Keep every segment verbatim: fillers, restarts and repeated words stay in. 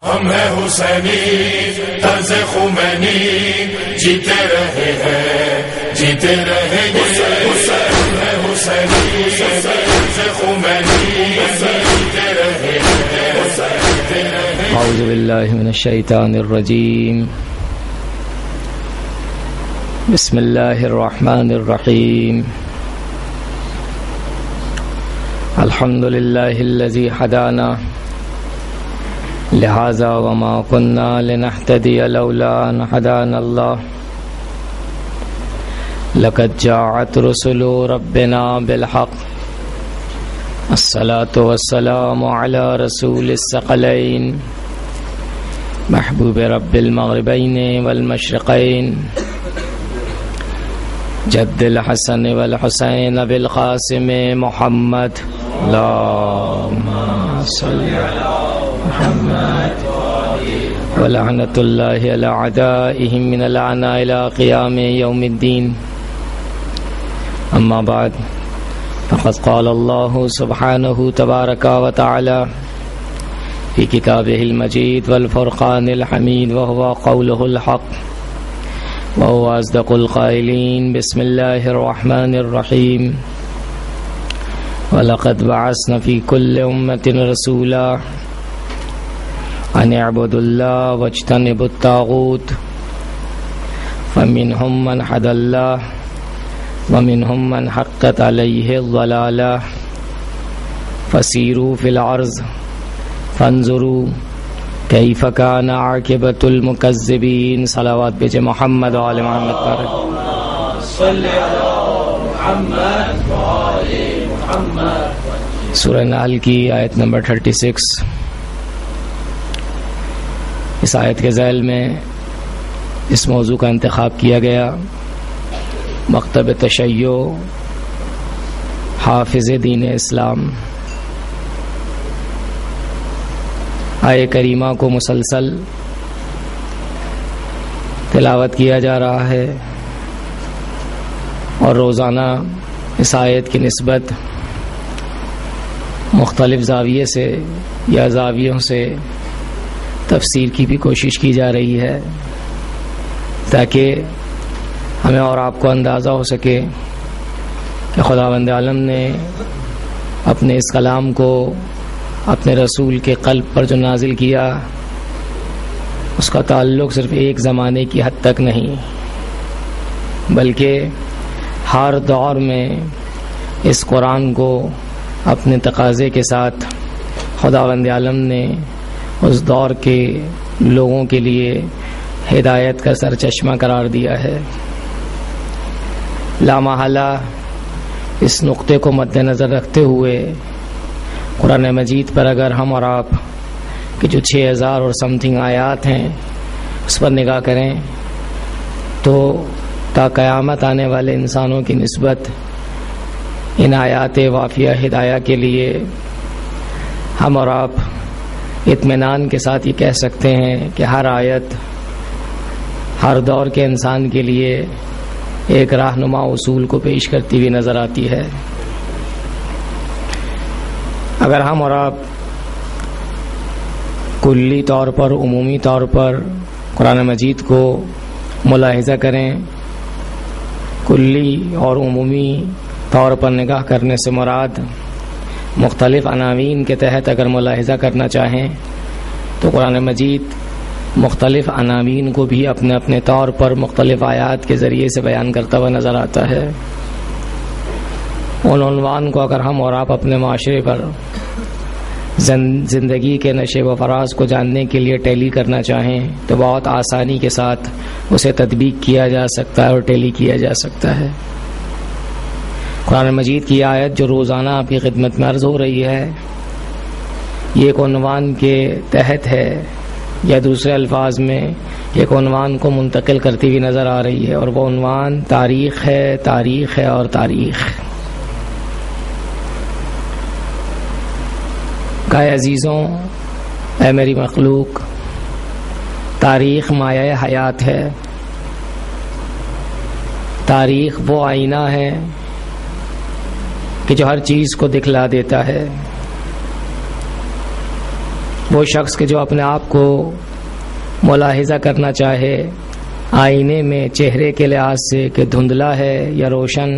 ہم ہیں حسینی طرز خمینی، جیتے رہے ہیں جیتے رہیں گے، ہم ہیں حسینی طرز خمینی، جیتے رہے ہیں جیتے رہیں گے۔ اعوذ باللہ من الشیطان الرجیم، بسم اللہ الرحمن الرحیم، الحمد للہ الذی ہدانا لہذا وما كنا لنهتدي لولا ان هدانا الله، لقد جاءت رسل ربنا بالحق، الصلاة والسلام على رسول الثقلين محبوب رب المغربين والمشرقين، جد الحسن والحسين بالقاسم محمد، اللهم صل على محمد ولعنة الله على أعدائهم من العناء إلى قيام يوم الدين، أما بعد فقد قال الله سبحانه تبارك وتعالى في كتابه المجيد والفرقان الحميد، وهو قوله الحق وهو أصدق القائلين، بسم الله الرحمن الرحيم، وَلَقَدْ بَعَثْنَا فِي كُلِّ أُمَّةٍ رَسُولًا أَنِ اعْبُدُوا اللَّهَ وَاجْتَنِبُوا الطَّاغُوتَ فَمِنْهُمْ مَنْ هَدَى اللَّهُ وَمِنْهُمْ مَنْ حَقَّتْ عَلَيْهِ الضَّلَالَةُ فَسِيرُوا فِي الْأَرْضِ فَانظُرُوا كَيْفَ كَانَ عَاقِبَةُ الْمُكَذِّبِينَ۔ صلوات بھیجے محمد وآل محمد پر۔ صلی علی محمد وآل محمد۔ سورہ نحل کی آیت نمبر چھتیس، اس آیت کے ذیل میں اس موضوع کا انتخاب کیا گیا، مکتب تشیع حافظ دین اسلام۔ آیہ کریمہ کو مسلسل تلاوت کیا جا رہا ہے اور روزانہ اس آیت کی نسبت مختلف زاویے سے یا زاویوں سے تفسیر کی بھی کوشش کی جا رہی ہے، تاکہ ہمیں اور آپ کو اندازہ ہو سکے کہ خداوند عالم نے اپنے اس کلام کو اپنے رسول کے قلب پر جو نازل کیا، اس کا تعلق صرف ایک زمانے کی حد تک نہیں، بلکہ ہر دور میں اس قرآن کو اپنے تقاضے کے ساتھ خداوند عالم نے اس دور کے لوگوں کے لیے ہدایت کا سرچشمہ قرار دیا ہے۔ لامحالہ اس نقطے کو مد نظر رکھتے ہوئے قرآن مجید پر اگر ہم اور آپ کی جو چھ ہزار اور سم تھنگ آیات ہیں اس پر نگاہ کریں تو تا قیامت آنے والے انسانوں کی نسبت ان آیات وافیہ ہدایہ کے لیے ہم اور آپ اطمینان کے ساتھ یہ کہہ سکتے ہیں کہ ہر آیت ہر دور کے انسان کے لیے ایک راہنما اصول کو پیش کرتی ہوئی نظر آتی ہے۔ اگر ہم اور آپ کلی طور پر، عمومی طور پر قرآن مجید کو ملاحظہ کریں، کلی اور عمومی طور پر نگاہ کرنے سے مراد مختلف عناوین کے تحت اگر ملاحظہ کرنا چاہیں تو قرآن مجید مختلف عناوین کو بھی اپنے اپنے طور پر مختلف آیات کے ذریعے سے بیان کرتا ہوا نظر آتا ہے۔ ان عنوان کو اگر ہم اور آپ اپنے معاشرے پر زندگی کے نشے و فراز کو جاننے کے لیے ٹیلی کرنا چاہیں تو بہت آسانی کے ساتھ اسے تطبیق کیا جا سکتا ہے اور ٹیلی کیا جا سکتا ہے۔ قرآن مجید کی آیت جو روزانہ آپ کی خدمت میں عرض ہو رہی ہے، یہ ایک عنوان کے تحت ہے، یا دوسرے الفاظ میں ایک عنوان کو منتقل کرتی ہوئی نظر آ رہی ہے، اور وہ عنوان تاریخ ہے، تاریخ ہے اور تاریخ۔ کہے عزیزوں، اے میری مخلوق، تاریخ مایہ حیات ہے، تاریخ وہ آئینہ ہے کہ جو ہر چیز کو دکھلا دیتا ہے۔ وہ شخص کے جو اپنے آپ کو ملاحظہ کرنا چاہے آئینے میں چہرے کے لحاظ سے کہ دھندلا ہے یا روشن،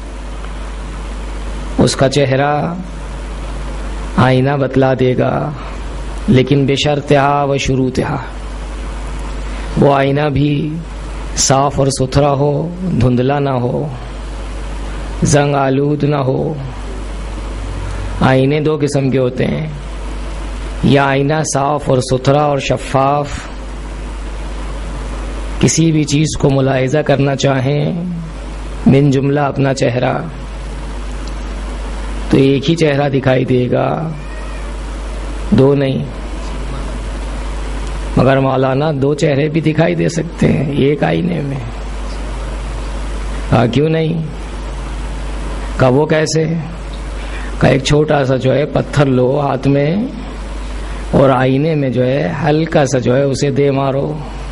اس کا چہرہ آئینہ بتلا دے گا، لیکن بشرطہا و شروطہا، وہ آئینہ بھی صاف اور ستھرا ہو، دھندلا نہ ہو، زنگ آلود نہ ہو۔ آئینے دو قسم کے ہوتے ہیں، یا آئینہ صاف اور ستھرا اور شفاف، کسی بھی چیز کو ملاحظہ کرنا چاہیں من جملہ اپنا چہرہ، تو ایک ہی چہرہ دکھائی دے گا، دو نہیں۔ مگر مولانا دو چہرے بھی دکھائی دے سکتے ہیں ایک آئینے میں، ہاں کیوں نہیں؟ کہ وہ کیسے؟ کہ ایک چھوٹا سا جو ہے پتھر لو ہاتھ میں اور آئینے میں جو ہے ہلکا سا جو ہے اسے دے مارو،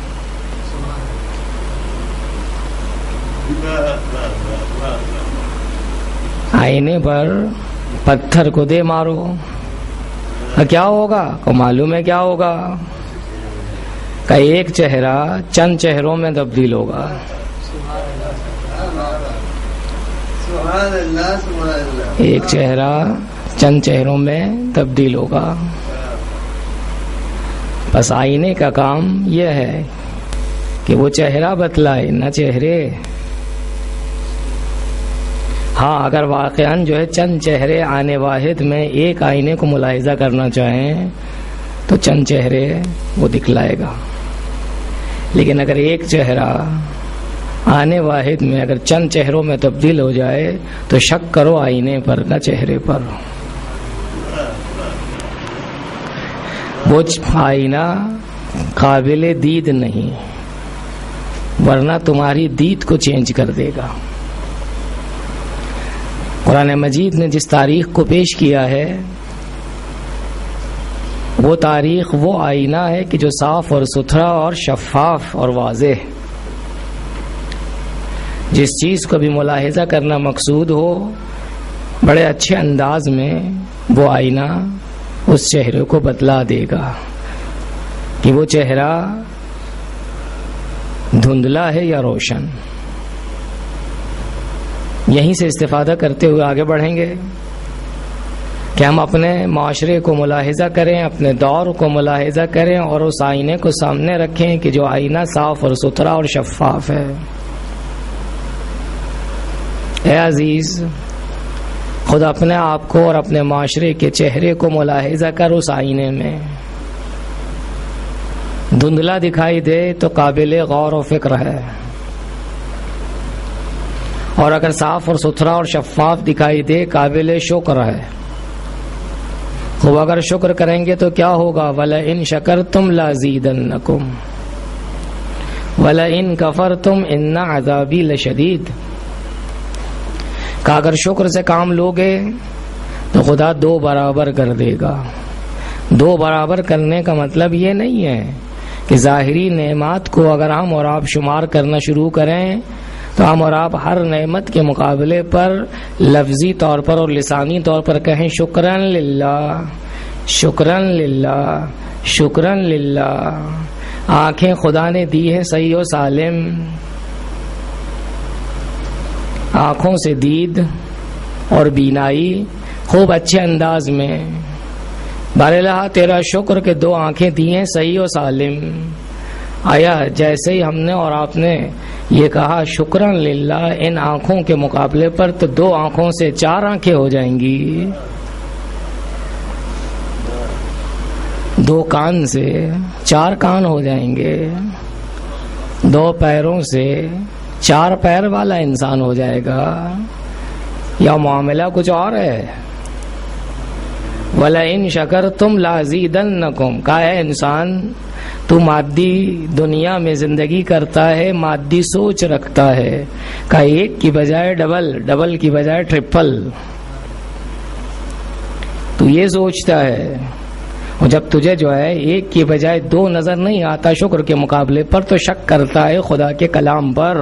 آئینے پر پتھر کو دے مارو، کیا ہوگا؟ کو معلوم ہے کیا ہوگا؟ کہ ایک چہرہ چند چہروں میں تبدیل ہوگا۔ ایک چہرہ چند چہروں میں تبدیل ہوگا۔ بس آئینے کا کام یہ ہے کہ وہ چہرہ بتلائے نہ چہرے۔ ہاں اگر واقعاً جو ہے چند چہرے آنے واحد میں ایک آئینے کو ملاحظہ کرنا چاہیں تو چند چہرے وہ دکھلائے گا، لیکن اگر ایک چہرہ آنے واحد میں اگر چند چہروں میں تبدیل ہو جائے تو شک کرو آئینے پر نہ چہرے پر۔ وہ آئینہ قابل دید نہیں، ورنہ تمہاری دید کو چینج کر دے گا۔ قرآن مجید نے جس تاریخ کو پیش کیا ہے وہ تاریخ وہ آئینہ ہے کہ جو صاف اور ستھرا اور شفاف اور واضح، جس چیز کو بھی ملاحظہ کرنا مقصود ہو بڑے اچھے انداز میں وہ آئینہ اس چہرے کو بتلا دے گا کہ وہ چہرہ دھندلا ہے یا روشن۔ یہیں سے استفادہ کرتے ہوئے آگے بڑھیں گے کہ ہم اپنے معاشرے کو ملاحظہ کریں، اپنے دور کو ملاحظہ کریں اور اس آئینے کو سامنے رکھیں کہ جو آئینہ صاف اور ستھرا اور شفاف ہے۔ اے عزیز، خود اپنے آپ کو اور اپنے معاشرے کے چہرے کو ملاحظہ کر اس آئینے میں دھندلا دکھائی دے تو قابل غور و فکر ہے، اور اگر صاف اور ستھرا اور شفاف دکھائی دے قابل شکر ہے۔ خوب اگر شکر کریں گے تو کیا ہوگا؟ وَلَئِن شَكَرْتُمْ لَأَزِيدَنَّكُمْ وَلَئِن كَفَرْتُمْ إِنَّ عَذَابِي لَشَدِيدٌ۔ کہ اگر شکر سے کام لوگے تو خدا دو برابر کر دے گا۔ دو برابر کرنے کا مطلب یہ نہیں ہے کہ ظاہری نعمات کو اگر ہم اور آپ شمار کرنا شروع کریں تو ہم اور آپ ہر نعمت کے مقابلے پر لفظی طور پر اور لسانی طور پر کہیں شکرن للہ، شکرن للہ، شکرن للہ۔ آنکھیں خدا نے دی ہیں صحیح و سالم، آنکھوں سے دید اور بینائی خوب اچھے انداز میں، بارالہ تیرا شکر کہ دو آنکھیں دی ہیں صحیح و سالم۔ آیا جیسے ہی ہم نے اور آپ نے یہ کہا شکرن للہ ان آنکھوں کے مقابلے پر، تو دو آنکھوں سے چار آنکھیں ہو جائیں گی، دو کان سے چار کان ہو جائیں گے، دو پیروں سے چار پیر والا انسان ہو جائے گا، یا معاملہ کچھ اور ہے؟ وَلَئِن شَكَرْتُمْ لَأَزِيدَنَّكُمْ۔ کہا ہے انسان تو مادی دنیا میں زندگی کرتا ہے، مادی سوچ رکھتا ہے، کہ ایک کی بجائے ڈبل، ڈبل کی بجائے ٹرپل، تو یہ سوچتا ہے، اور جب تجھے جو ہے ایک کی بجائے دو نظر نہیں آتا شکر کے مقابلے پر تو شک کرتا ہے خدا کے کلام پر۔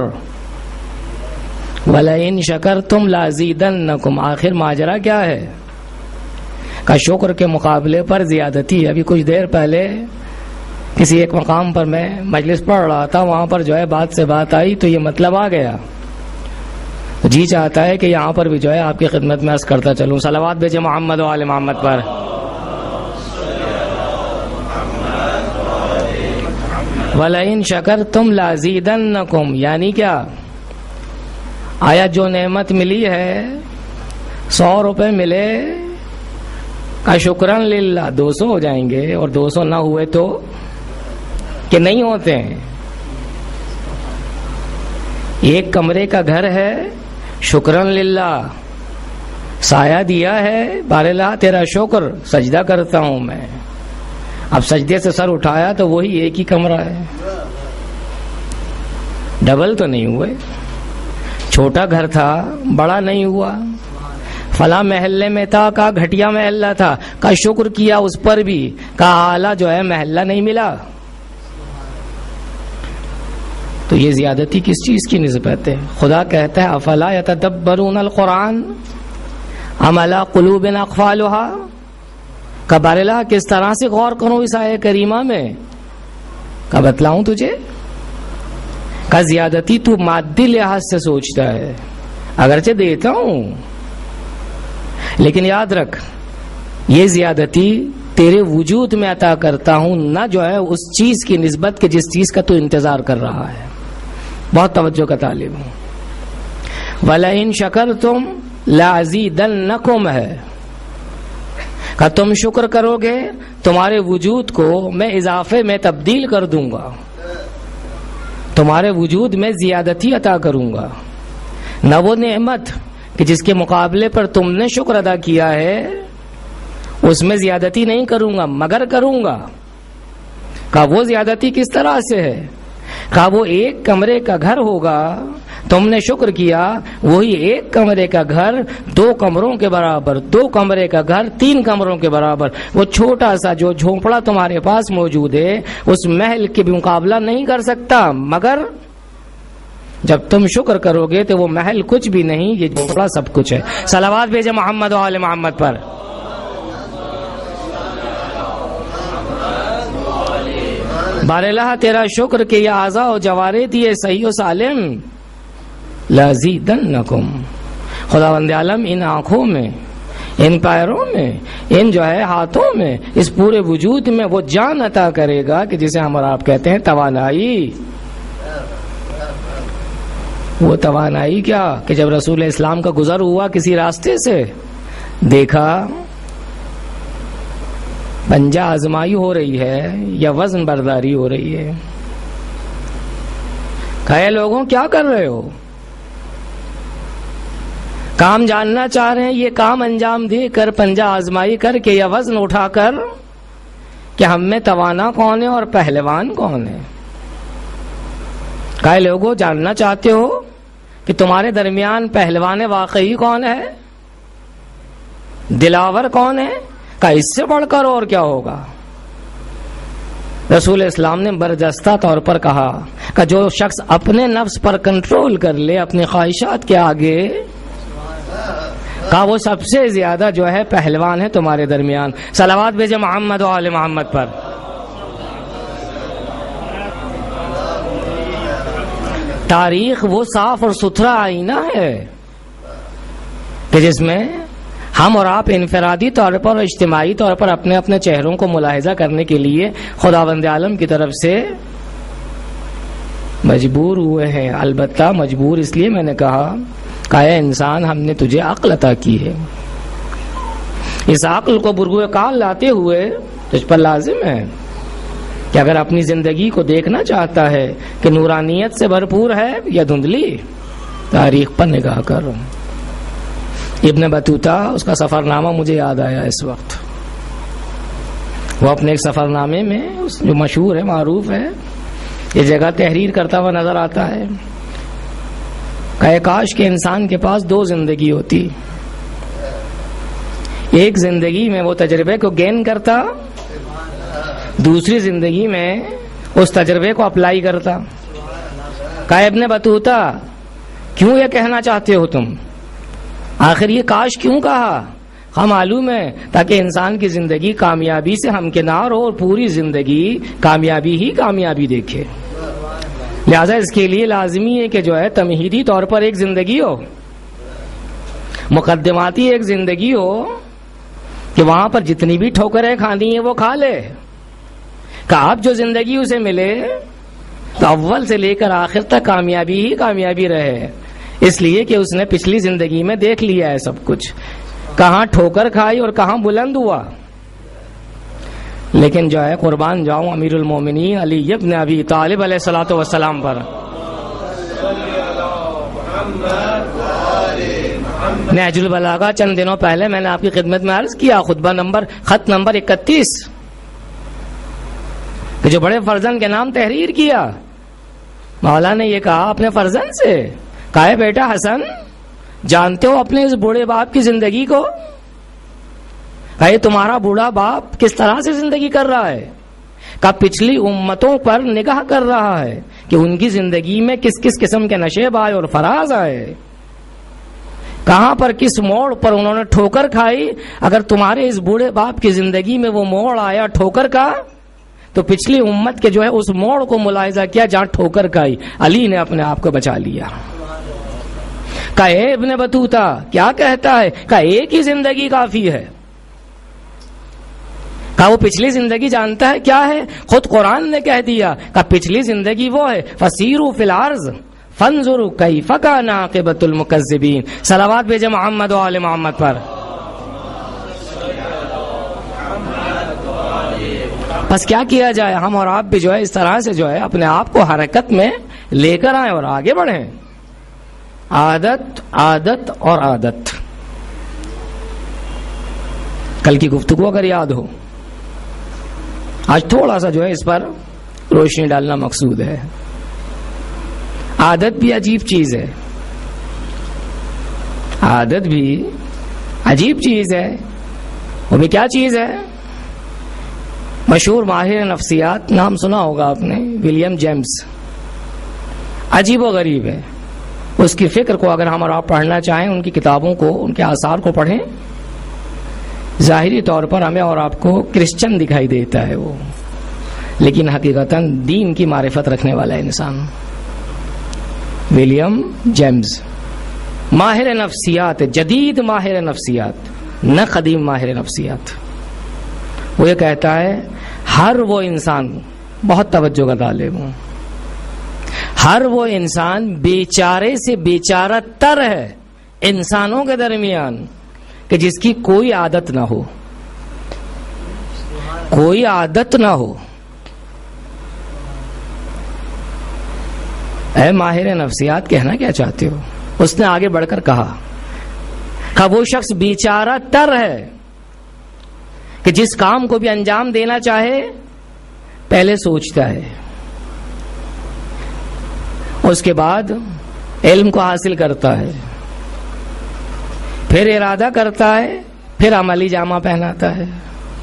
وَلَئِن شَكَرْتُمْ لَأَزِيدَنَّكُمْ، آخر ماجرا کیا ہے؟ کا شکر کے مقابلے پر زیادتی. ابھی کچھ دیر پہلے کسی ایک مقام پر میں مجلس پڑھ رہا تھا, وہاں پر جو ہے بات سے بات آئی تو یہ مطلب آ گیا. جی چاہتا ہے کہ یہاں پر بھی جو ہے آپ کی خدمت میں عرض کرتا چلوں. صلوات بھیجے محمد و آل محمد پر. وَلَئِن شَكَرْتُمْ لَأَزِيدَنَّكُمْ, یعنی کیا, آیا جو نعمت ملی ہے سو روپے ملے کا شکرن للہ, دو سو ہو جائیں گے, اور دو سو نہ ہوئے تو کہ نہیں ہوتے ہیں. ایک کمرے کا گھر ہے, شکرن للہ, سایہ دیا ہے, باراللہ تیرا شکر, سجدہ کرتا ہوں میں. اب سجدے سے سر اٹھایا تو وہی ایک ہی کمرہ ہے, ڈبل تو نہیں ہوئے. چھوٹا گھر تھا, بڑا نہیں ہوا. فلاں محلے میں تھا, کا گھٹیا محلہ تھا, کا شکر کیا اس پر بھی, کا اعلیٰ جو ہے محلہ نہیں ملا. تو یہ زیادتی کس چیز کی نسبت ہے؟ خدا کہتا ہے افلا یتدبرون القرآن ام علی قلوب اقفالها, کا باراللہ کس طرح سے غور کروں اس آیہ کریمہ میں, کا بتلاؤں تجھے. کا زیادتی تو مادی لحاظ سے سوچتا ہے, اگرچہ دیتا ہوں, لیکن یاد رکھ یہ زیادتی تیرے وجود میں عطا کرتا ہوں, نہ جو ہے اس چیز کی نسبت کے جس چیز کا تو انتظار کر رہا ہے. بہت توجہ کا طالب ہوں. وَلَئِن شَكَرْتُمْ لَأَزِيدَنَّكُمْ ہے, کہ تم شکر کرو گے تمہارے وجود کو میں اضافے میں تبدیل کر دوں گا, تمہارے وجود میں زیادتی عطا کروں گا. نہ وہ نعمت کہ جس کے مقابلے پر تم نے شکر ادا کیا ہے اس میں زیادتی نہیں کروں گا, مگر کروں گا. کہ وہ زیادتی کس طرح سے ہے؟ کہ وہ ایک کمرے کا گھر ہوگا, تم نے شکر کیا, وہی ایک کمرے کا گھر دو کمروں کے برابر, دو کمرے کا گھر تین کمروں کے برابر. وہ چھوٹا سا جو جھونپڑا تمہارے پاس موجود ہے اس محل کے بھی مقابلہ نہیں کر سکتا, مگر جب تم شکر کرو گے تو وہ محل کچھ بھی نہیں, یہ جھونپڑا سب کچھ ہے. صلوات بھیجے محمد و آل محمد پر. باراللہ تیرا شکر کہ یہ اعضاء و جوارح دیے صحیح و سالم, لازیدنکم, خداوند عالم ان آنکھوں میں, ان پیروں میں, ان جو ہے ہاتھوں میں, اس پورے وجود میں وہ جان عطا کرے گا کہ جسے ہم اور آپ کہتے ہیں توانائی. وہ توانائی کیا کہ جب رسول اسلام کا گزر ہوا کسی راستے سے, دیکھا پنجہ آزمائی ہو رہی ہے یا وزن برداری ہو رہی ہے. کہے لوگوں کیا کر رہے ہو؟ کام جاننا چاہ رہے ہیں, یہ کام انجام دے کر, پنجہ آزمائی کر کے یا وزن اٹھا کر کہ ہم میں توانا کون ہے اور پہلوان کون ہے. کہے لوگوں جاننا چاہتے ہو کہ تمہارے درمیان پہلوان واقعی کون ہے, دلاور کون ہے؟ کہ اس سے بڑھ کر اور کیا ہوگا. رسول اسلام نے برجستہ طور پر کہا کہ جو شخص اپنے نفس پر کنٹرول کر لے اپنی خواہشات کے آگے, کہا وہ سب سے زیادہ جو ہے پہلوان ہے تمہارے درمیان. صلوات بھیجے محمد و آل محمد پر. تاریخ وہ صاف اور ستھرا آئینہ ہے کہ جس میں ہم اور آپ انفرادی طور پر اور اجتماعی طور پر اپنے اپنے چہروں کو ملاحظہ کرنے کے لیے خداوند عالم کی طرف سے مجبور ہوئے ہیں. البتہ مجبور اس لیے میں نے کہا کہ اے انسان ہم نے تجھے عقل عطا کی ہے, اس عقل کو برگوئے کال لاتے ہوئے تجھ پر لازم ہے کہ اگر اپنی زندگی کو دیکھنا چاہتا ہے کہ نورانیت سے بھرپور ہے یا دھندلی, تاریخ پر نگاہ کر. ابن بطوطہ, اس کا سفر نامہ مجھے یاد آیا اس وقت, وہ اپنے ایک سفر نامے میں جو مشہور ہے معروف ہے یہ جگہ تحریر کرتا ہوا نظر آتا ہے کہ کاش کے انسان کے پاس دو زندگی ہوتی, ایک زندگی میں وہ تجربے کو گین کرتا, دوسری زندگی میں اس تجربے کو اپلائی کرتا. کہ ابن بطوطہ کیوں یہ کہنا چاہتے ہو تم؟ آخر یہ کاش کیوں کہا؟ ہم معلوم ہے تاکہ انسان کی زندگی کامیابی سے ہمکنار ہو اور پوری زندگی کامیابی ہی کامیابی دیکھے. لہذا اس کے لیے لازمی ہے کہ جو ہے تمہیدی طور پر ایک زندگی ہو، مقدماتی ایک زندگی ہو کہ وہاں پر جتنی بھی ٹھوکریں کھانی ہیں وہ کھا لے. کہ اب جو زندگی اسے ملے تو اول سے لے کر آخر تک کامیابی ہی کامیابی رہے، اس لیے کہ اس نے پچھلی زندگی میں دیکھ لیا ہے سب کچھ، کہاں ٹھوکر کھائی اور کہاں بلند ہوا. لیکن جو ہے قربان جاؤں امیر المومنین علی ابن ابی طالب علیہ الصلوۃ والسلام پر. نہج البلاغہ چند دنوں پہلے میں نے آپ کی خدمت میں عرض کیا، خطبہ نمبر خط نمبر اکتیس، کہ جو بڑے فرزند کے نام تحریر کیا، مولا نے یہ کہا اپنے فرزند سے، کہا ہے بیٹا حسن جانتے ہو اپنے اس بوڑھے باپ کی زندگی کو؟ کہا یہ تمہارا بوڑھا باپ کس طرح سے زندگی کر رہا ہے؟ کہا پچھلی امتوں پر نگاہ کر رہا ہے کہ ان کی زندگی میں کس کس قسم کے نشیب آئے اور فراز آئے، کہاں پر کس موڑ پر انہوں نے ٹھوکر کھائی. اگر تمہارے اس بوڑھے باپ کی زندگی میں وہ موڑ آیا ٹھوکر کا، تو پچھلی امت کے جو ہے اس موڑ کو ملاحظہ کیا جہاں ٹھوکر کھائی، علی نے اپنے آپ کو بچا لیا. کہا اے ابن بطوطہ کیا کہتا ہے؟ کہا ایک ہی زندگی کافی ہے. کہا وہ پچھلی زندگی جانتا ہے کیا ہے؟ خود قرآن نے کہہ دیا. کہا پچھلی زندگی وہ ہے فسیروا فی الارض فانظروا کیف کان عاقبۃ المکذبین. صلوات بھیجے محمد و آل محمد پر. بس کیا کیا جائے، ہم اور آپ بھی جو ہے اس طرح سے جو ہے اپنے آپ کو حرکت میں لے کر آئیں اور آگے بڑھیں. عادت عادت اور عادت. کل کی گفتگو اگر یاد ہو، آج تھوڑا سا جو ہے اس پر روشنی ڈالنا مقصود ہے. عادت بھی عجیب چیز ہے، عادت بھی عجیب چیز ہے. وہ بھی کیا چیز ہے؟ مشہور ماہر نفسیات، نام سنا ہوگا آپ نے، ولیم جیمز. عجیب و غریب ہے. اس کی فکر کو اگر ہم اور آپ پڑھنا چاہیں، ان کی کتابوں کو، ان کے آثار کو پڑھیں، ظاہری طور پر ہمیں اور آپ کو کرسچن دکھائی دیتا ہے وہ، لیکن حقیقتاً دین کی معرفت رکھنے والا انسان. ولیم جیمز ماہر نفسیات، جدید ماہر نفسیات، نہ قدیم ماہر نفسیات. وہ یہ کہتا ہے ہر وہ انسان، بہت توجہ کا طالب ہوں، ہر وہ انسان بیچارے سے بیچارہ تر ہے انسانوں کے درمیان کہ جس کی کوئی عادت نہ ہو، کوئی عادت نہ ہو. اے ماہر نفسیات کہنا کیا چاہتے ہو؟ اس نے آگے بڑھ کر کہا کہ وہ شخص بیچارہ تر ہے کہ جس کام کو بھی انجام دینا چاہے پہلے سوچتا ہے، اس کے بعد علم کو حاصل کرتا ہے، پھر ارادہ کرتا ہے، پھر عملی جامہ پہناتا ہے.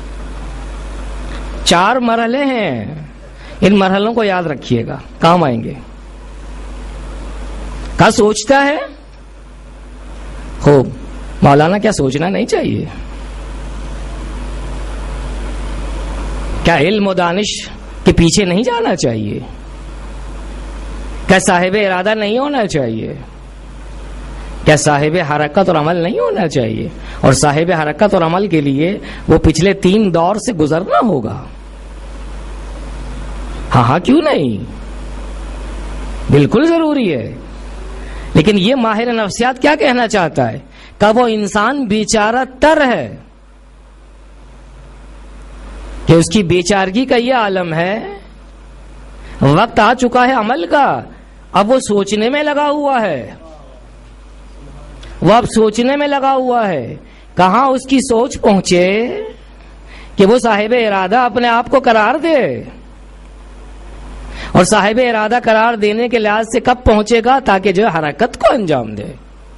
چار مرحلے ہیں، ان مرحلوں کو یاد رکھیے گا، کام آئیں گے. کیا سوچتا ہے؟ خوب. مولانا کیا سوچنا نہیں چاہیے؟ کیا علم و دانش کے پیچھے نہیں جانا چاہیے؟ کیا صاحب ارادہ نہیں ہونا چاہیے؟ کیا صاحب حرکت اور عمل نہیں ہونا چاہیے؟ اور صاحب حرکت اور عمل کے لیے وہ پچھلے تین دور سے گزرنا ہوگا. ہاں ہاں کیوں نہیں، بالکل ضروری ہے. لیکن یہ ماہر نفسیات کیا کہنا چاہتا ہے؟ کہ وہ انسان بیچارہ تر ہے، کہ اس کی بیچارگی کا یہ عالم ہے، وقت آ چکا ہے عمل کا، اب وہ سوچنے میں لگا ہوا ہے، وہ اب سوچنے میں لگا ہوا ہے. کہاں اس کی سوچ پہنچے کہ وہ صاحب ارادہ اپنے آپ کو قرار دے، اور صاحب ارادہ قرار دینے کے لحاظ سے کب پہنچے گا؟ تاکہ جو حرکت کو انجام دے.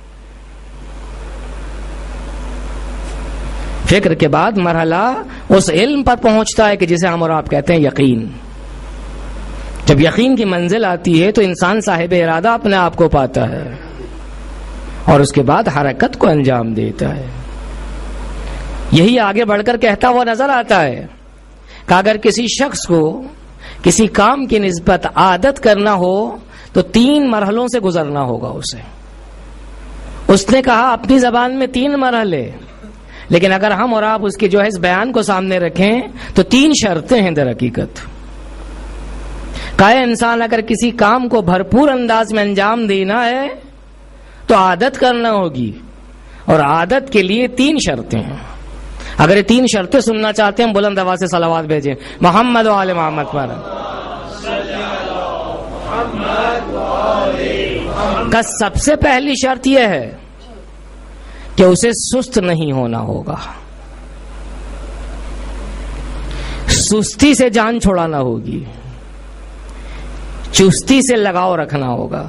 فکر کے بعد مرحلہ اس علم پر پہنچتا ہے کہ جسے ہم اور آپ کہتے ہیں یقین. جب یقین کی منزل آتی ہے تو انسان صاحب ارادہ اپنے آپ کو پاتا ہے، اور اس کے بعد حرکت کو انجام دیتا ہے. یہی آگے بڑھ کر کہتا ہوا نظر آتا ہے کہ اگر کسی شخص کو کسی کام کی نسبت عادت کرنا ہو تو تین مرحلوں سے گزرنا ہوگا اسے. اس نے کہا اپنی زبان میں تین مرحلے، لیکن اگر ہم اور آپ اس کے جو ہے اس بیان کو سامنے رکھیں تو تین شرطیں ہیں در حقیقت. کہا انسان اگر کسی کام کو بھرپور انداز میں انجام دینا ہے تو عادت کرنا ہوگی، اور عادت کے لیے تین شرطیں ہیں. اگر یہ تین شرطیں سننا چاہتے ہیں بلند آواز سے صلوات بھیجیں محمد و آل محمد پر. کا سب سے پہلی شرط یہ ہے کہ اسے سست نہیں ہونا ہوگا، سستی سے جان چھوڑانا ہوگی، چستی سے لگاؤ رکھنا ہوگا.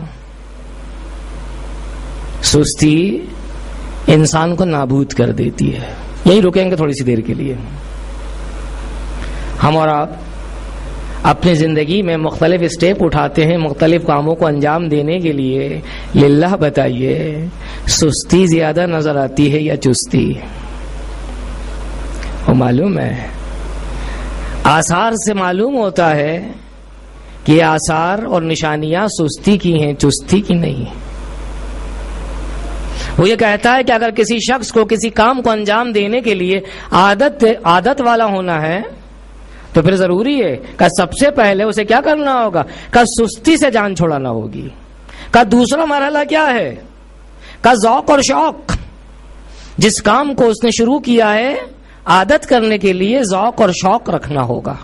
سستی انسان کو نابود کر دیتی ہے. یہی رکیں گے تھوڑی سی دیر کے لیے. ہم اور آپ اپنی زندگی میں مختلف اسٹیپ اٹھاتے ہیں مختلف کاموں کو انجام دینے کے لیے. للہ بتائیے سستی زیادہ نظر آتی ہے یا چستی؟ وہ معلوم ہے، آثار سے معلوم ہوتا ہے کہ یہ آثار اور نشانیاں سستی کی ہیں، چستی کی نہیں. وہ یہ کہتا ہے کہ اگر کسی شخص کو کسی کام کو انجام دینے کے لیے عادت عادت والا ہونا ہے تو پھر ضروری ہے کہ سب سے پہلے اسے کیا کرنا ہوگا کہ سستی سے جان چھوڑانا ہوگی. کہ دوسرا مرحلہ کیا ہے کہ ذوق اور شوق. جس کام کو اس نے شروع کیا ہے عادت کرنے کے لیے ذوق اور شوق رکھنا ہوگا.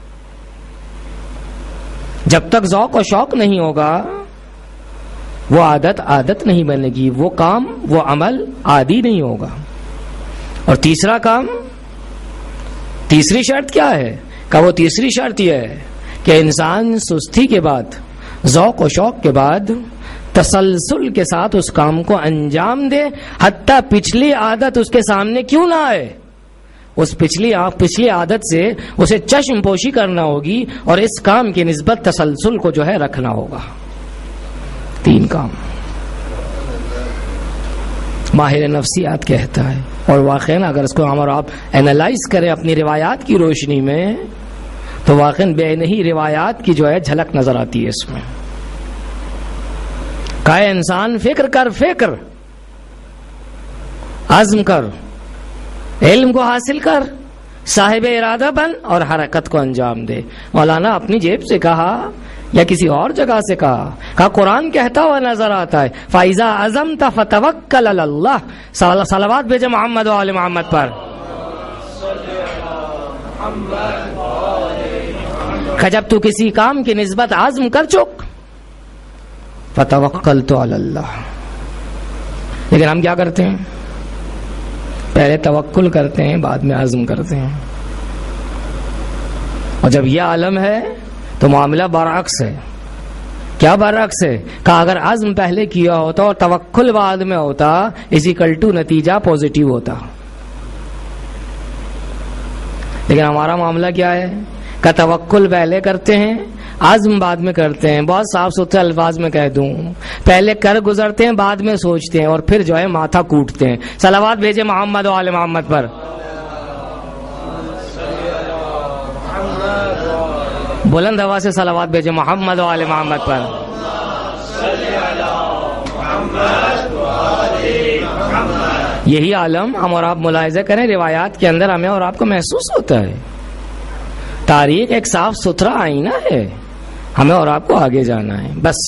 جب تک ذوق اور شوق نہیں ہوگا وہ عادت عادت نہیں بنے گی، وہ کام وہ عمل عادی نہیں ہوگا. اور تیسرا کام، تیسری شرط کیا ہے کہ وہ تیسری شرط یہ ہے کہ انسان سستی کے بعد ذوق و شوق کے بعد تسلسل کے ساتھ اس کام کو انجام دے، حتیٰ پچھلی عادت اس کے سامنے کیوں نہ آئے. اس پچھلی پچھلی عادت سے اسے چشم پوشی کرنا ہوگی اور اس کام کی نسبت تسلسل کو جو ہے رکھنا ہوگا. تین کام ماہر نفسیات کہتا ہے، اور واقعاً اگر اس کو ہم اور آپ اینالائز کریں اپنی روایات کی روشنی میں تو واقعاً بے نہیں روایات کی جو ہے جھلک نظر آتی ہے اس میں. کہا انسان فکر کر، فکر عزم کر، علم کو حاصل کر، صاحب ارادہ بن اور حرکت کو انجام دے. مولانا اپنی جیب سے کہا یا کسی اور جگہ سے کہا؟ کہا قرآن کہتا ہوا نظر آتا ہے فَإِذَا عَزَمْتَ فَتَوَكَّلْ عَلَى اللَّهِ. صلوات بھیجے محمد و آل محمد پر. کہ جب تو کسی کام کی نسبت عزم کر چک فَتَوَكَّلْتُ عَلَى اللَّهِ. لیکن ہم کیا کرتے ہیں؟ پہلے توکل کرتے ہیں بعد میں عزم کرتے ہیں. اور جب یہ عالم ہے تو معاملہ برعکس ہے. کیا برعکس ہے؟ کہ اگر عزم پہلے کیا ہوتا اور توکل بعد میں ہوتا اسی کلٹو نتیجہ پوزیٹیو ہوتا. لیکن ہمارا معاملہ کیا ہے کہ توکل پہلے کرتے ہیں عزم بعد میں کرتے ہیں. بہت صاف ستھرے الفاظ میں کہہ دوں، پہلے کر گزرتے ہیں بعد میں سوچتے ہیں اور پھر جو ہے ماتھا کوٹتے ہیں. صلوات بھیجے محمد و آل محمد پر. بلند ہوا سے صلوات بھیجے محمد و آل محمد پر. یہی عالم ہم اور آپ ملاحظہ کریں روایات کے اندر ہمیں اور آپ کو محسوس ہوتا ہے. تاریخ ایک صاف ستھرا آئینہ ہے، ہمیں اور آپ کو آگے جانا ہے. بس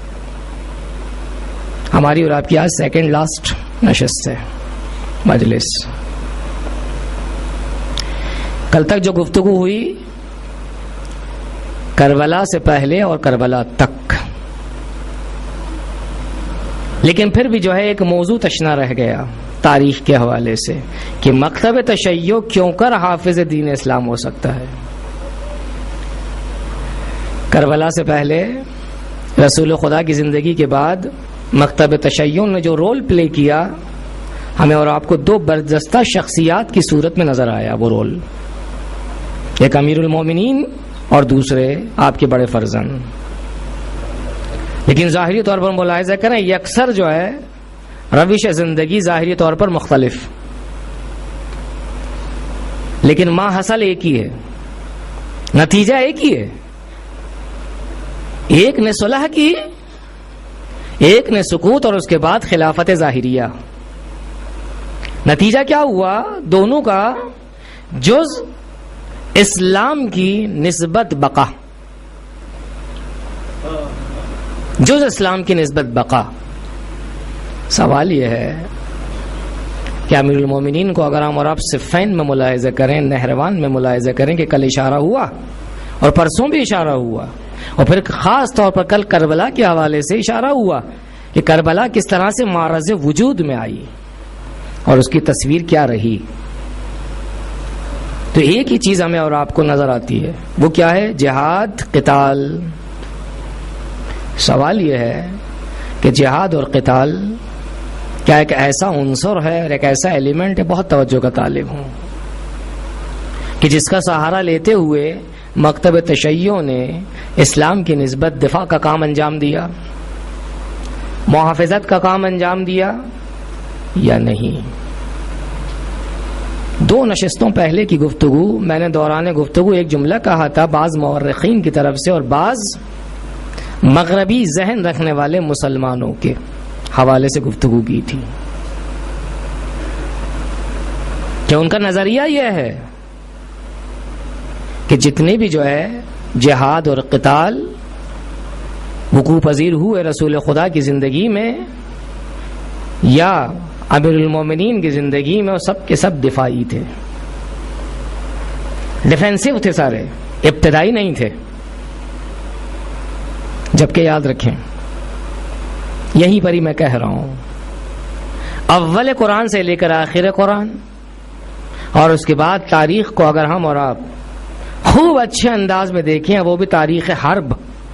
ہماری اور آپ کی آج سیکنڈ لاسٹ نشست ہے مجلس. کل تک جو گفتگو ہوئی کربلا سے پہلے اور کربلا تک، لیکن پھر بھی جو ہے ایک موضوع تشنا رہ گیا تاریخ کے حوالے سے کہ مکتب تشیع کیوں کر حافظ دین اسلام ہو سکتا ہے. کربلا سے پہلے رسول خدا کی زندگی کے بعد مکتب تشیع نے جو رول پلے کیا ہمیں اور آپ کو دو برجستہ شخصیات کی صورت میں نظر آیا. وہ رول ایک امیر المومنین اور دوسرے آپ کے بڑے فرزند. لیکن ظاہری طور پر ملاحظہ کریں یہ اکثر جو ہے روش زندگی ظاہری طور پر مختلف. لیکن ما حصل ایک ہی ہے، نتیجہ ایک ہی ہے. ایک نے صلح کی، ایک نے سکوت، اور اس کے بعد خلافت ظاہریہ. نتیجہ کیا ہوا؟ دونوں کا جز اسلام کی نسبت بقا، جز اسلام کی نسبت بقا. سوال یہ ہے کہ امیر المومنین کو اگر ہم اور آپ صفین میں ملاحظہ کریں، نہروان میں ملاحظہ کریں کہ کل اشارہ ہوا اور پرسوں بھی اشارہ ہوا، اور پھر خاص طور پر کل کربلا کے حوالے سے اشارہ ہوا کہ کربلا کس طرح سے معرض وجود میں آئی اور اس کی تصویر کیا رہی، تو ایک ہی چیز ہمیں اور آپ کو نظر آتی ہے. وہ کیا ہے؟ جہاد، قتال. سوال یہ ہے کہ جہاد اور قتال کیا ایک ایسا عنصر ہے اور ایک ایسا ایلیمنٹ ہے، بہت توجہ کا طالب ہوں، کہ جس کا سہارا لیتے ہوئے مکتب تشیع نے اسلام کی نسبت دفاع کا کام انجام دیا، محافظت کا کام انجام دیا یا نہیں؟ دو نشستوں پہلے کی گفتگو میں نے دوران گفتگو ایک جملہ کہا تھا بعض مورخین کی طرف سے اور بعض مغربی ذہن رکھنے والے مسلمانوں کے حوالے سے گفتگو کی تھی کہ ان کا نظریہ یہ ہے کہ جتنے بھی جو ہے جہاد اور قتال وقوع پذیر ہوئے رسول خدا کی زندگی میں یا امیر المومنین کی زندگی میں، وہ سب کے سب دفاعی تھے، ڈیفینسو تھے، سارے ابتدائی نہیں تھے. جبکہ یاد رکھیں، یہیں پر ہی میں کہہ رہا ہوں، اول قرآن سے لے کر آخر قرآن اور اس کے بعد تاریخ کو اگر ہم اور آپ خوب اچھے انداز میں دیکھیں، وہ بھی تاریخ حرب،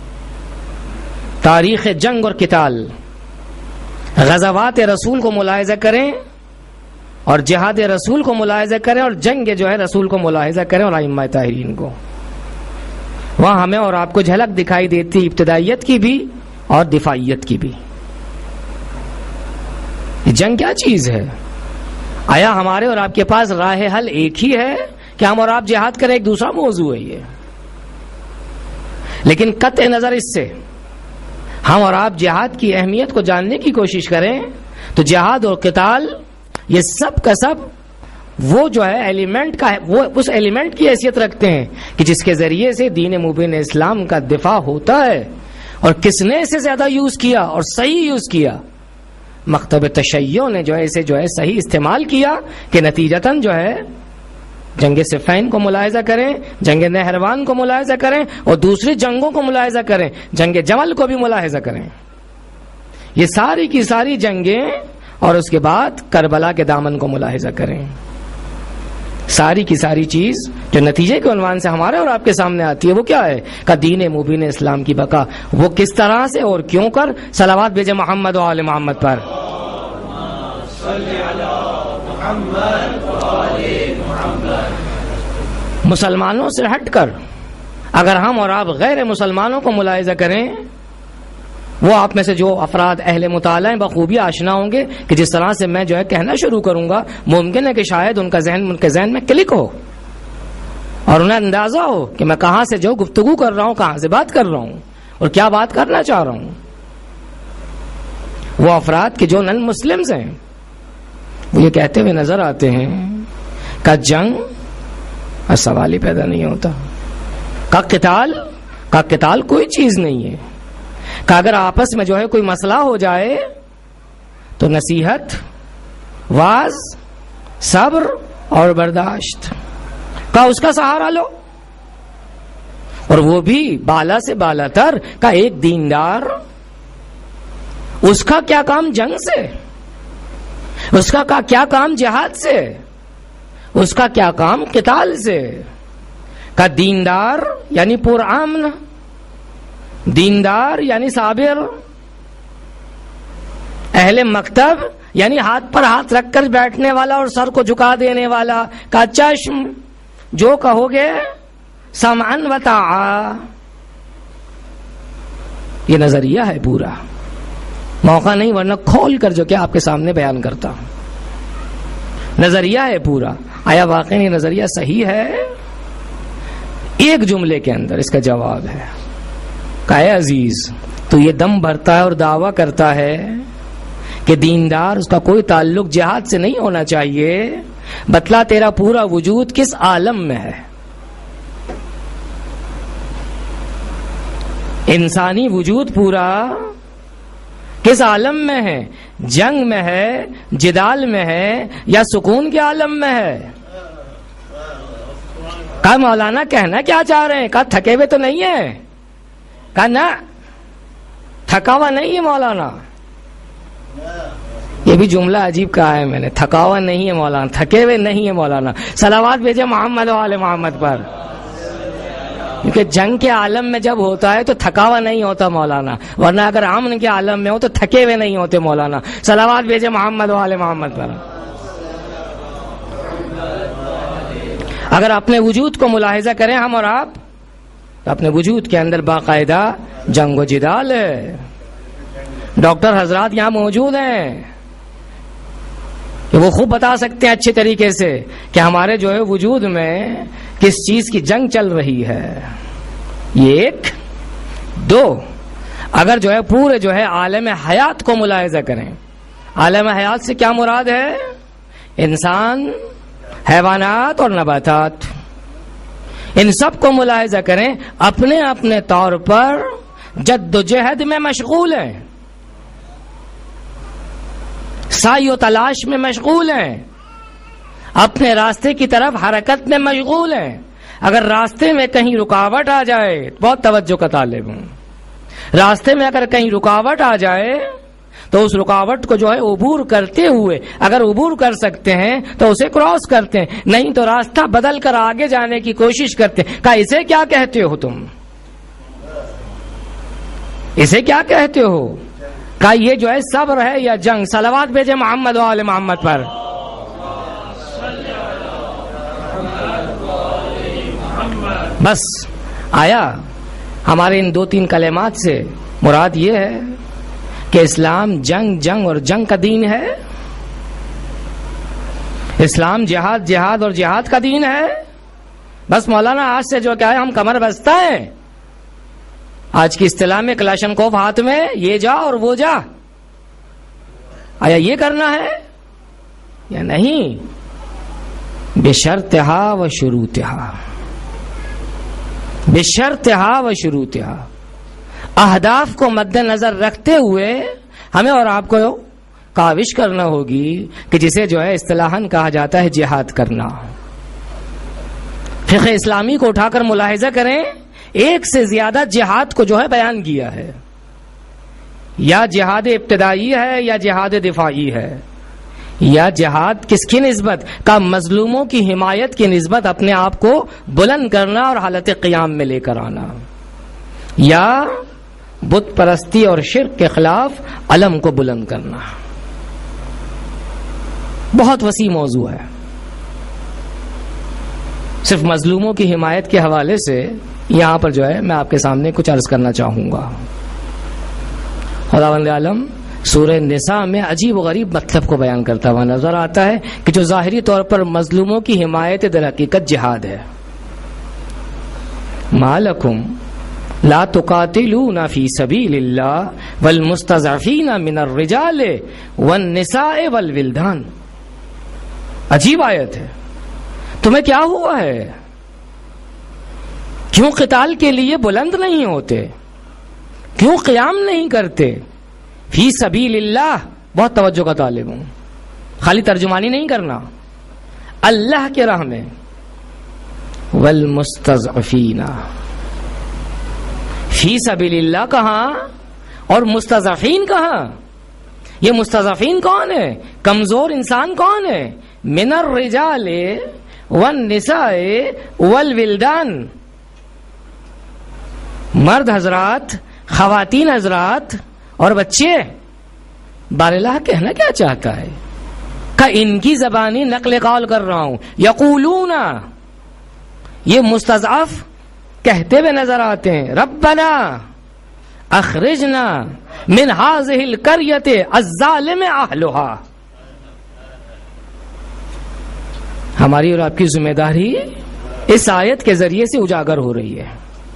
تاریخ جنگ اور قتال، غزوات رسول کو ملاحظہ کریں اور جہاد رسول کو ملاحظہ کریں اور جنگ جو ہے رسول کو ملاحظہ کریں اور ائمہ طاہرین کو، وہاں ہمیں اور آپ کو جھلک دکھائی دیتی ابتدائیت کی بھی اور دفاعیت کی بھی. جنگ کیا چیز ہے؟ آیا ہمارے اور آپ کے پاس راہ حل ایک ہی ہے کہ ہم اور آپ جہاد کریں؟ ایک دوسرا موضوع ہے یہ. لیکن قطع نظر اس سے ہم اور آپ جہاد کی اہمیت کو جاننے کی کوشش کریں تو جہاد اور قتال یہ سب کا سب وہ جو ہے ایلیمنٹ کا ہے، وہ اس ایلیمنٹ کی حیثیت رکھتے ہیں کہ جس کے ذریعے سے دین مبین اسلام کا دفاع ہوتا ہے. اور کس نے اسے زیادہ یوز کیا اور صحیح یوز کیا؟ مکتب تشیع نے جو ہے اسے جو ہے صحیح استعمال کیا کہ نتیجتاً جو ہے جنگ صفین کو ملاحظہ کریں، جنگ نہروان کو ملاحظہ کریں اور دوسری جنگوں کو ملاحظہ کریں، جنگ جمل کو بھی ملاحظہ کریں. یہ ساری کی ساری جنگیں اور اس کے بعد کربلا کے دامن کو ملاحظہ کریں. ساری کی ساری چیز جو نتیجے کے عنوان سے ہمارے اور آپ کے سامنے آتی ہے وہ کیا ہے؟ کہ دین مبین اسلام کی بقا. وہ کس طرح سے اور کیوں کر؟ صلوات بھیجے محمد و آل محمد پر. مسلمانوں سے ہٹ کر اگر ہم اور آپ غیر مسلمانوں کو ملاحظہ کریں، وہ آپ میں سے جو افراد اہل مطالعہ بخوبی آشنا ہوں گے کہ جس طرح سے میں جو ہے کہنا شروع کروں گا ممکن ہے کہ شاید ان کا ذہن ان کے ذہن میں کلک ہو اور انہیں اندازہ ہو کہ میں کہاں سے جو گفتگو کر رہا ہوں، کہاں سے بات کر رہا ہوں اور کیا بات کرنا چاہ رہا ہوں. وہ افراد کہ جو نن مسلمز ہیں وہ یہ کہتے ہوئے نظر آتے ہیں کہ جنگ کا سوال ہی پیدا نہیں ہوتا، کا قتال کا قتال کوئی چیز نہیں ہے، کہ اگر آپس میں جو ہے کوئی مسئلہ ہو جائے تو نصیحت، واز، صبر اور برداشت کا اس کا سہارا لو، اور وہ بھی بالا سے بالا تر کا ایک دیندار. اس کا کیا کام جنگ سے، اس کا کیا کام جہاد سے، اس کا کیا کام قتال سے. کا دیندار یعنی پرامن، دیندار یعنی صابر، اہل مکتب یعنی ہاتھ پر ہاتھ رکھ کر بیٹھنے والا اور سر کو جھکا دینے والا، کا چشم جو کہو گے سمعن و طاعہ. یہ نظریہ ہے پورا، موقع نہیں ورنہ کھول کر جو کہ آپ کے سامنے بیان کرتا ہوں. نظریہ ہے پورا. آیا واقعی یہ نظریہ صحیح ہے؟ ایک جملے کے اندر اس کا جواب ہے کہ اے عزیز، تو یہ دم بھرتا ہے اور دعویٰ کرتا ہے کہ دیندار اس کا کوئی تعلق جہاد سے نہیں ہونا چاہیے، بتلا تیرا پورا وجود کس عالم میں ہے؟ انسانی وجود پورا کس عالم میں ہے؟ جنگ میں ہے، جدال میں ہے، یا سکون کے عالم میں ہے؟ کہا مولانا کہنا کیا چاہ رہے ہیں؟ کہا تھکے ہوئے تو نہیں ہے؟ کہا نا تھکا ہوا نہیں ہے مولانا. یہ بھی جملہ عجیب کہا ہے میں نے، تھکا ہوا نہیں ہے مولانا، تھکے ہوئے نہیں ہے مولانا. صلوات بھیجے محمد و آل محمد پر، کیونکہ جنگ کے عالم میں جب ہوتا ہے تو تھکا ہوا نہیں ہوتا مولانا، ورنہ اگر امن کے عالم میں ہو تو تھکے ہوئے نہیں ہوتے مولانا. صلوات بھیجے محمد و آل محمد پر. اگر اپنے وجود کو ملاحظہ کریں ہم اور آپ، تو اپنے وجود کے اندر باقاعدہ جنگ و جدال ہے. ڈاکٹر حضرات یہاں موجود ہیں کہ وہ خوب بتا سکتے ہیں اچھے طریقے سے کہ ہمارے جو ہے وجود میں کس چیز کی جنگ چل رہی ہے. یہ ایک. دو، اگر جو ہے پورے جو ہے عالم حیات کو ملاحظہ کریں، عالم حیات سے کیا مراد ہے؟ انسان، حیوانات اور نباتات، ان سب کو ملاحظہ کریں، اپنے اپنے طور پر جد و جہد میں مشغول ہیں، سعی و تلاش میں مشغول ہیں، اپنے راستے کی طرف حرکت میں مشغول ہیں. اگر راستے میں کہیں رکاوٹ آ جائے، بہت توجہ کا طالب ہوں، راستے میں اگر کہیں رکاوٹ آ جائے تو اس رکاوٹ کو جو ہے عبور کرتے ہوئے، اگر عبور کر سکتے ہیں تو اسے کراس کرتے ہیں، نہیں تو راستہ بدل کر آگے جانے کی کوشش کرتے ہیں. کہا اسے کیا کہتے ہو تم؟ اسے کیا کہتے ہو؟ کہا یہ جو ہے صبر ہے یا جنگ؟ صلوات بھیجے محمد و آل محمد پر. بس آیا ہمارے ان دو تین کلمات سے مراد یہ ہے کہ اسلام جنگ جنگ اور جنگ کا دین ہے؟ اسلام جہاد جہاد اور جہاد کا دین ہے؟ بس مولانا آج سے جو کیا ہے ہم کمر بستہ ہیں، آج کی اصطلاح میں کلاشن کوف ہاتھ میں، یہ جا اور وہ جا. آیا یہ کرنا ہے یا نہیں؟ بشرطہا و شروطہا، بشرطہا و شروطہا. اہداف کو مد نظر رکھتے ہوئے ہمیں اور آپ کو کاوش کرنا ہوگی کہ جسے جو ہے اصطلاحاً کہا جاتا ہے جہاد کرنا. فقہ اسلامی کو اٹھا کر ملاحظہ کریں، ایک سے زیادہ جہاد کو جو ہے بیان کیا ہے. یا جہاد ابتدائی ہے یا جہاد دفاعی ہے، یا جہاد کس کی نسبت؟ کا مظلوموں کی حمایت کی نسبت اپنے آپ کو بلند کرنا اور حالت قیام میں لے کر آنا، یا بت پرستی اور شرک کے خلاف علم کو بلند کرنا. بہت وسیع موضوع ہے. صرف مظلوموں کی حمایت کے حوالے سے یہاں پر جو ہے میں آپ کے سامنے کچھ عرض کرنا چاہوں گا. خداوند عالم سورہ نساء میں عجیب و غریب مطلب کو بیان کرتا ہوا نظر آتا ہے کہ جو ظاہری طور پر مظلوموں کی حمایت در حقیقت جہاد ہے. مالکم لا تقاتلون فی سبیل اللہ والمستضعفین من الرجال والنساء والولدان. عجیب آیت ہے. تمہیں کیا ہوا ہے؟ کیوں قتال کے لیے بلند نہیں ہوتے؟ کیوں قیام نہیں کرتے؟ فی سبیل اللہ، بہت توجہ کا طالب ہوں، خالی ترجمانی نہیں کرنا، اللہ کے راہ میں. والمستضعفین، فی سبیل اللہ کہاں اور مستضعفین کہاں؟ یہ مستضعفین کون ہے؟ کمزور انسان کون ہے؟ من الرجال والنساء والولدان، مرد حضرات، خواتین حضرات اور بچے. باراللہ کہنا کیا چاہتا ہے؟ کہ ان کی زبانی نقل قول کر رہا ہوں. یقولون، یہ مستضعف کہتے ہوئے نظر آتے ہیں، ربنا اخرجنا من هذه القرية الظالم اهلها. ہماری اور آپ کی ذمہ داری اس آیت کے ذریعے سے اجاگر ہو رہی ہے.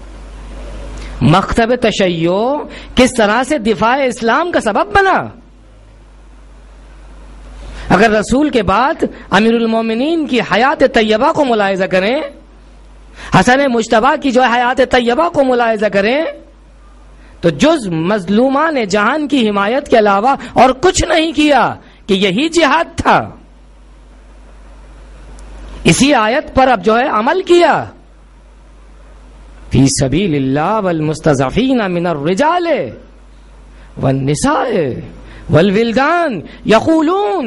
مکتب تشیع کس طرح سے دفاع اسلام کا سبب بنا. اگر رسول کے بعد امیر المومنین کی حیات طیبہ کو ملاحظہ کریں، حسن مجتبیٰ کی جو حیات طیبہ کو ملاحظہ کریں، تو جز مظلومان جہان کی حمایت کے علاوہ اور کچھ نہیں کیا کہ یہی جہاد تھا. اسی آیت پر اب جو ہے عمل کیا. فی سبیل اللہ والمستضعفین من الرجال والنساء والولدان یقولون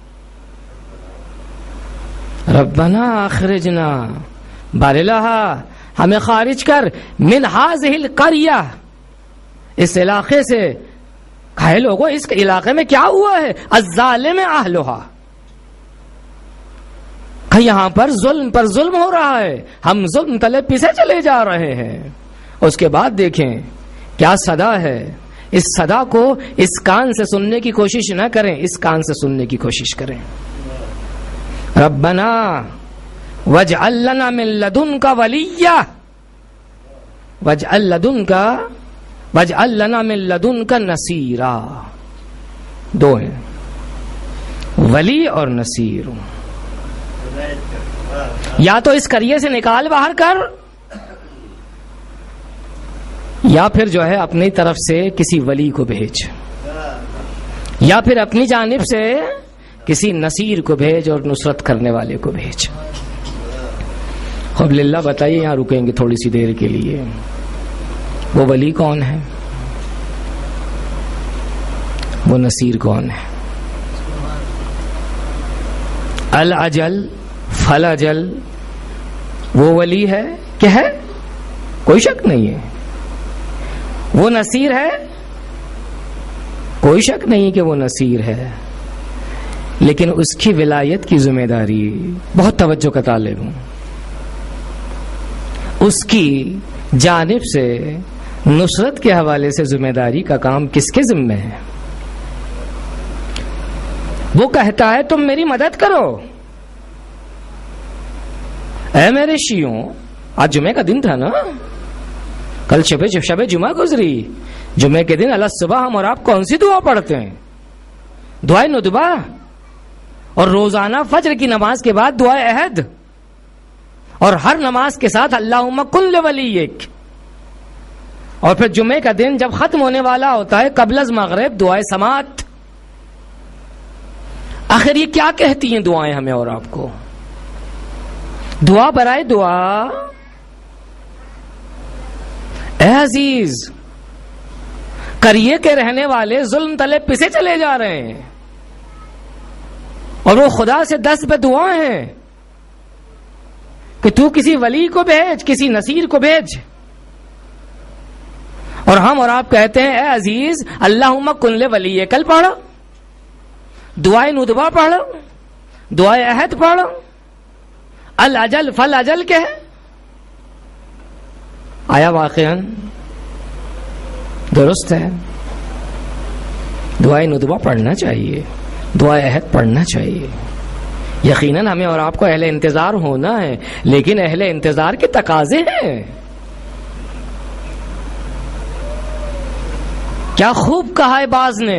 ربنا اخرجنا بارلہا، ہمیں خارج کر من ہذہ القریہ، اس علاقے سے. کہے لوگوں اس علاقے میں کیا ہوا ہے؟ الظالم اہلھا، کہ یہاں پر ظلم پر ظلم ہو رہا ہے، ہم ظلم تلے پیچھے چلے جا رہے ہیں. اس کے بعد دیکھیں کیا صدا ہے. اس صدا کو اس کان سے سننے کی کوشش نہ کریں، اس کان سے سننے کی کوشش کریں. ربنا واجعل لنا من لدنک ولیہ واجعل لدنک واجعل لنا من لدنک نصیرا. دو ہیں، ولی اور نصیر. یا تو اس قریے سے نکال باہر کر، یا پھر جو ہے اپنی طرف سے کسی ولی کو بھیج، یا پھر اپنی جانب سے کسی نصیر کو بھیج اور نصرت کرنے والے کو بھیج. اب للہ بتائیے، یہاں رکیں گے تھوڑی سی دیر کے لیے. وہ ولی کون ہے؟ وہ نصیر کون ہے؟ الاجل فلاجل وہ ولی ہے کہ ہے؟ کوئی شک نہیں ہے. وہ نصیر ہے؟ کوئی شک نہیں کہ وہ نصیر ہے. لیکن اس کی ولایت کی ذمہ داری، بہت توجہ کا طالب ہوں، اس کی جانب سے نصرت کے حوالے سے ذمہ داری کا کام کس کے ذمہ ہے؟ وہ کہتا ہے تم میری مدد کرو. اے میرے شیعوں، آج جمعے کا دن تھا نا، کل شب شب جمعہ گزری. جمعے کے دن اللہ صبح ہم اور آپ کون سی دعا پڑھتے ہیں؟ دعائے ندبہ، اور روزانہ فجر کی نماز کے بعد دعائے عہد، اور ہر نماز کے ساتھ اللہم کن لولیک. اور پھر جمعے کا دن جب ختم ہونے والا ہوتا ہے قبل از مغرب دعائے سماعت. آخر یہ کیا کہتی ہیں دعائیں ہمیں اور آپ کو؟ دعا برائے دعا. اے عزیز، قریے کے رہنے والے ظلم تلے پسے چلے جا رہے ہیں، اور وہ خدا سے دست پہ دعا ہیں کہ تو کسی ولی کو بھیج، کسی نصیر کو بھیج. اور ہم اور آپ کہتے ہیں اے عزیز اللہم کن لولی. کل پڑھو دعائے ندبہ، پڑھو دعائے عہد، پڑھو الاجل فلاجل کے ہے. آیا واقعاً درست ہے. دعائے ندبہ پڑھنا چاہیے، دعائے عہد پڑھنا چاہیے. یقیناً ہمیں اور آپ کو اہل انتظار ہونا ہے، لیکن اہل انتظار کے تقاضے ہیں. کیا خوب کہا ہے باز نے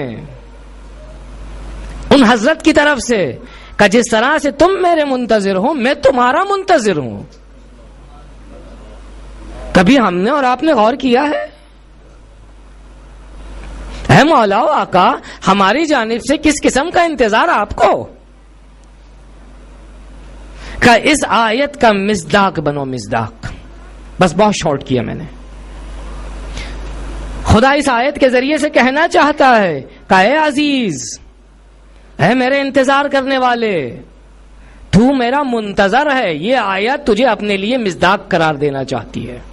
ان حضرت کی طرف سے کہ جس طرح سے تم میرے منتظر ہو میں تمہارا منتظر ہوں. کبھی ہم نے اور آپ نے غور کیا ہے؟ اے مولا و آقا، ہماری جانب سے کس قسم کا انتظار آپ کو؟ کہ اس آیت کا مصداق بنو. مصداق بس بہت شارٹ کیا میں نے. خدا اس آیت کے ذریعے سے کہنا چاہتا ہے کہ اے عزیز، اے میرے انتظار کرنے والے، تو میرا منتظر ہے. یہ آیت تجھے اپنے لیے مصداق قرار دینا چاہتی ہے.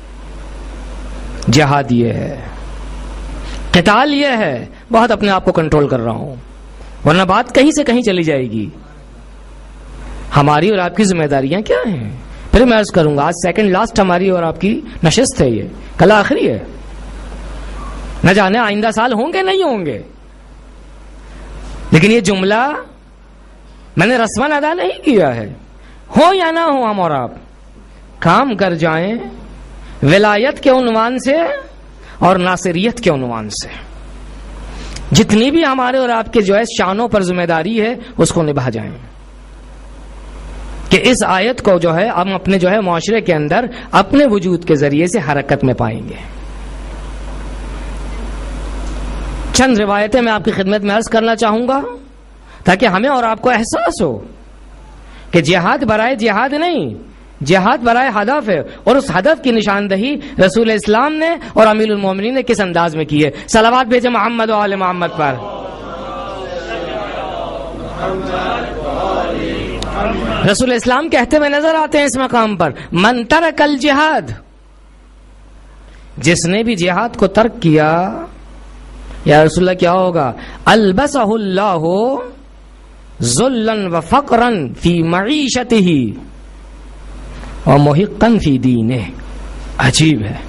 جہاد یہ ہے، قتال یہ ہے. بہت اپنے آپ کو کنٹرول کر رہا ہوں ورنہ بات کہیں سے کہیں چلی جائے گی. ہماری اور آپ کی ذمہ داریاں کیا ہیں؟ پھر میں عرض کروں گا آج سیکنڈ لاسٹ ہماری اور آپ کی نشست ہے، یہ کل آخری ہے. نہ جانے آئندہ سال ہوں گے نہیں ہوں گے، لیکن یہ جملہ میں نے رسماً ادا نہیں کیا ہے. ہو یا نہ ہو ہم اور آپ کام کر جائیں ولایت کے عنوان سے اور ناصریت کے عنوان سے. جتنی بھی ہمارے اور آپ کے جو ہے شانوں پر ذمہ داری ہے اس کو نبھا جائیں کہ اس آیت کو جو ہے ہم اپنے جو ہے معاشرے کے اندر اپنے وجود کے ذریعے سے حرکت میں پائیں گے. چند روایتیں میں آپ کی خدمت میں عرض کرنا چاہوں گا تاکہ ہمیں اور آپ کو احساس ہو کہ جہاد برائے جہاد نہیں، جہاد برائے ہدف ہے، اور اس ہدف کی نشاندہی رسول اسلام نے اور امیر المومنین نے کس انداز میں کی ہے. صلوات بھیجے محمد و آل محمد پر. رسول اسلام کہتے ہوئے نظر آتے ہیں اس مقام پر من ترک الجہاد، جس نے بھی جہاد کو ترک کیا یا رسول اللہ کیا ہوگا؟ البسہ اللہ ذلا وفقرا فی معیشتہ ومحقا فی دینہ. عجیب ہے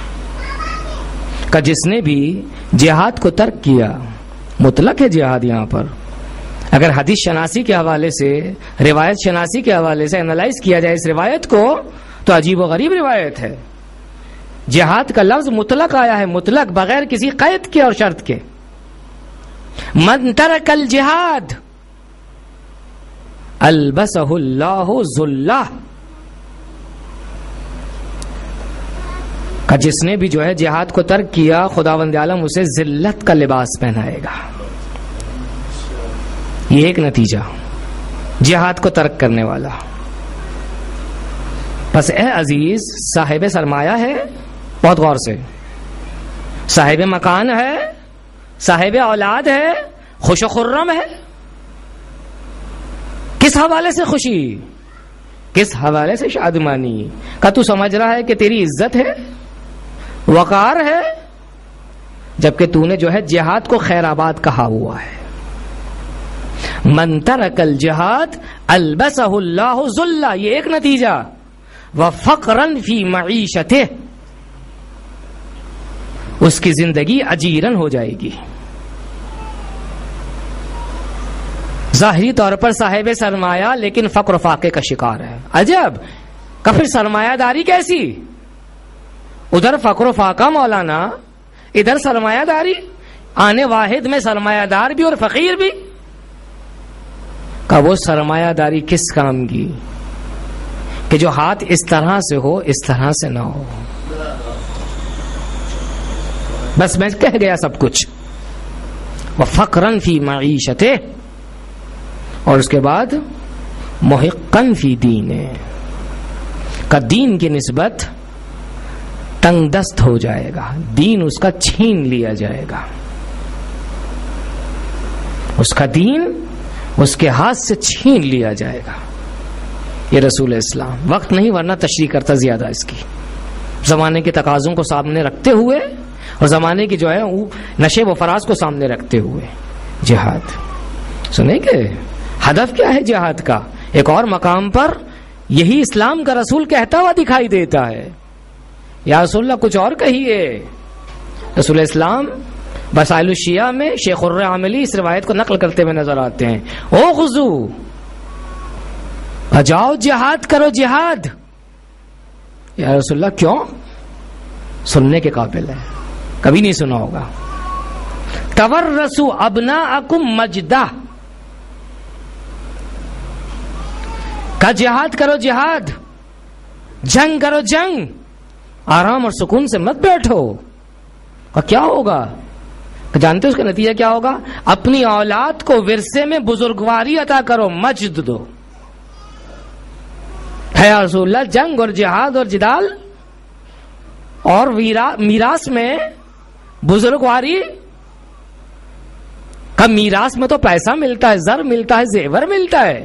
کہ جس نے بھی جہاد کو ترک کیا، مطلق ہے جہاد یہاں پر، اگر حدیث شناسی کے حوالے سے روایت شناسی کے حوالے سے انالائز کیا جائے اس روایت کو تو عجیب و غریب روایت ہے. جہاد کا لفظ مطلق آیا ہے، مطلق بغیر کسی قید کے اور شرط کے. من ترک الجہاد البسہ اللہ ذلہ، کہ جس نے بھی جو ہے جہاد کو ترک کیا خداوند عالم اسے ذلت کا لباس پہنائے گا. یہ ایک نتیجہ جہاد کو ترک کرنے والا. بس اے عزیز، صاحب سرمایہ ہے، بہت غور سے، صاحب مکان ہے، صاحب اولاد ہے، خوش و خرم ہے. کس حوالے سے خوشی، کس حوالے سے شادمانی؟ کہ تو سمجھ رہا ہے کہ تیری عزت ہے، وقار ہے، جبکہ تو نے جو ہے جہاد کو خیر آباد کہا ہوا ہے. من ترک الجہاد البسہ اللہ ذلہ، یہ ایک نتیجہ. وفقرا فی معیشتہ، اس کی زندگی اجیرن ہو جائے گی. ظاہری طور پر صاحب سرمایہ لیکن فقر و فاقے کا شکار ہے. عجب، کہ پھر سرمایہ داری کیسی؟ ادھر فقر و فاقہ مولانا، ادھر سرمایہ داری. آنے واحد میں سرمایہ دار بھی اور فقیر بھی. کہ وہ سرمایہ داری کس کام کی کہ جو ہاتھ اس طرح سے ہو اس طرح سے نہ ہو. بس میں کہہ گیا سب کچھ. وفقرا فی معیشتہ، اور اس کے بعد محقا فی دینہ، کا دین کی نسبت تنگ دست ہو جائے گا، دین اس کا چھین لیا جائے گا. اس کا دین اس کے ہاتھ سے چھین لیا جائے گا. یہ رسول اسلام. وقت نہیں ورنہ تشریح کرتا زیادہ اس کی، زمانے کے تقاضوں کو سامنے رکھتے ہوئے اور زمانے کی جو ہے نشے و فراز کو سامنے رکھتے ہوئے. جہاد سنیں گے ہدف کیا ہے جہاد کا؟ ایک اور مقام پر یہی اسلام کا رسول کہتا ہوا دکھائی دیتا ہے. یا رسول اللہ کچھ اور کہیے. رسول اسلام وسائل الشیعہ میں شیخ الرعاملی اس روایت کو نقل کرتے ہوئے نظر آتے ہیں. او غزو، جاؤ جہاد کرو جہاد. یا رسول اللہ کیوں؟ سننے کے قابل ہے، کبھی نہیں سنا ہوگا. تورثوا ابناءکم مجدہ، کا جہاد کرو جہاد، جنگ کرو جنگ، آرام اور سکون سے مت بیٹھو. اور کیا ہوگا؟ جانتے اس کا نتیجہ کیا ہوگا؟ اپنی اولاد کو ورثے میں بزرگواری عطا کرو، مجد دو. ہے یا رسول اللہ جنگ اور جہاد اور جدال اور میراث میں بزرگواری کا؟ میراث میں تو پیسہ ملتا ہے، زر ملتا ہے، زیور ملتا ہے.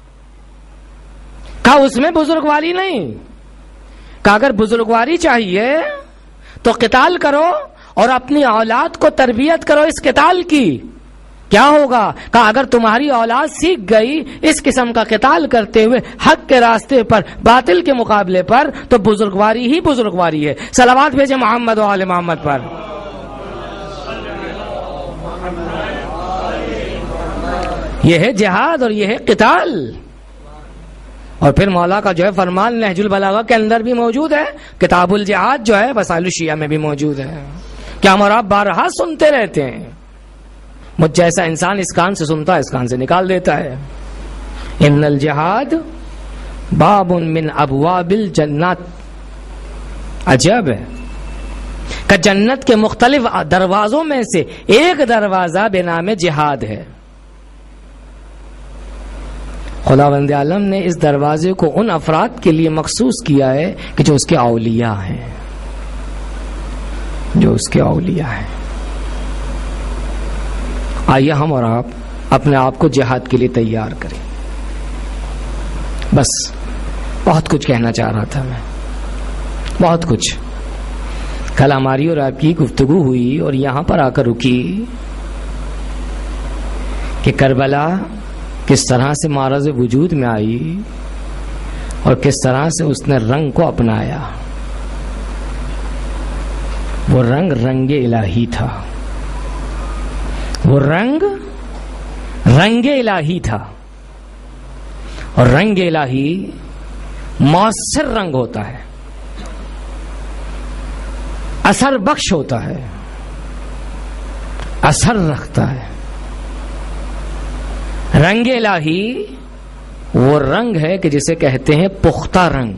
کہا اس میں بزرگواری نہیں. کہا اگر بزرگواری چاہیے تو قتال کرو اور اپنی اولاد کو تربیت کرو اس قتال کی. کیا ہوگا؟ کہا اگر تمہاری اولاد سیکھ گئی اس قسم کا قتال کرتے ہوئے حق کے راستے پر باطل کے مقابلے پر تو بزرگواری ہی بزرگواری ہے. صلوات بھیجے محمد و آل محمد پر. یہ ہے جہاد اور یہ ہے قتال. اور پھر مولا کا جو ہے فرمان نہج البلاغہ کے اندر بھی موجود ہے، کتاب الجہاد جو ہے وسائل الشیعہ میں بھی موجود ہے. کیا ہم اور آپ بارہا سنتے رہتے ہیں. مجھ جیسا انسان اس کان سے سنتا ہے اس کان سے نکال دیتا ہے. ان الجہاد باب من ابواب الجنات. عجب ہے کہ جنت کے مختلف دروازوں میں سے ایک دروازہ بنام جہاد ہے. خداوند عالم نے اس دروازے کو ان افراد کے لیے مخصوص کیا ہے کہ جو اس کے اولیاء ہیں، جو اس کے اولیاء ہیں. آئیے ہم اور آپ اپنے آپ کو جہاد کے لیے تیار کریں. بس بہت کچھ کہنا چاہ رہا تھا میں، بہت کچھ. کل ہماری اور آپ کی گفتگو ہوئی اور یہاں پر آ کر رکی کہ کربلا کس طرح سے معرض وجود میں آئی اور کس طرح سے اس نے رنگ کو اپنایا. وہ رنگ رنگ الہی تھا، وہ رنگ رنگ الہی تھا. اور رنگ الہی مؤثر رنگ ہوتا ہے، اثر بخش ہوتا ہے، اثر رکھتا ہے. رنگ الہی وہ رنگ ہے کہ جسے کہتے ہیں پختہ رنگ.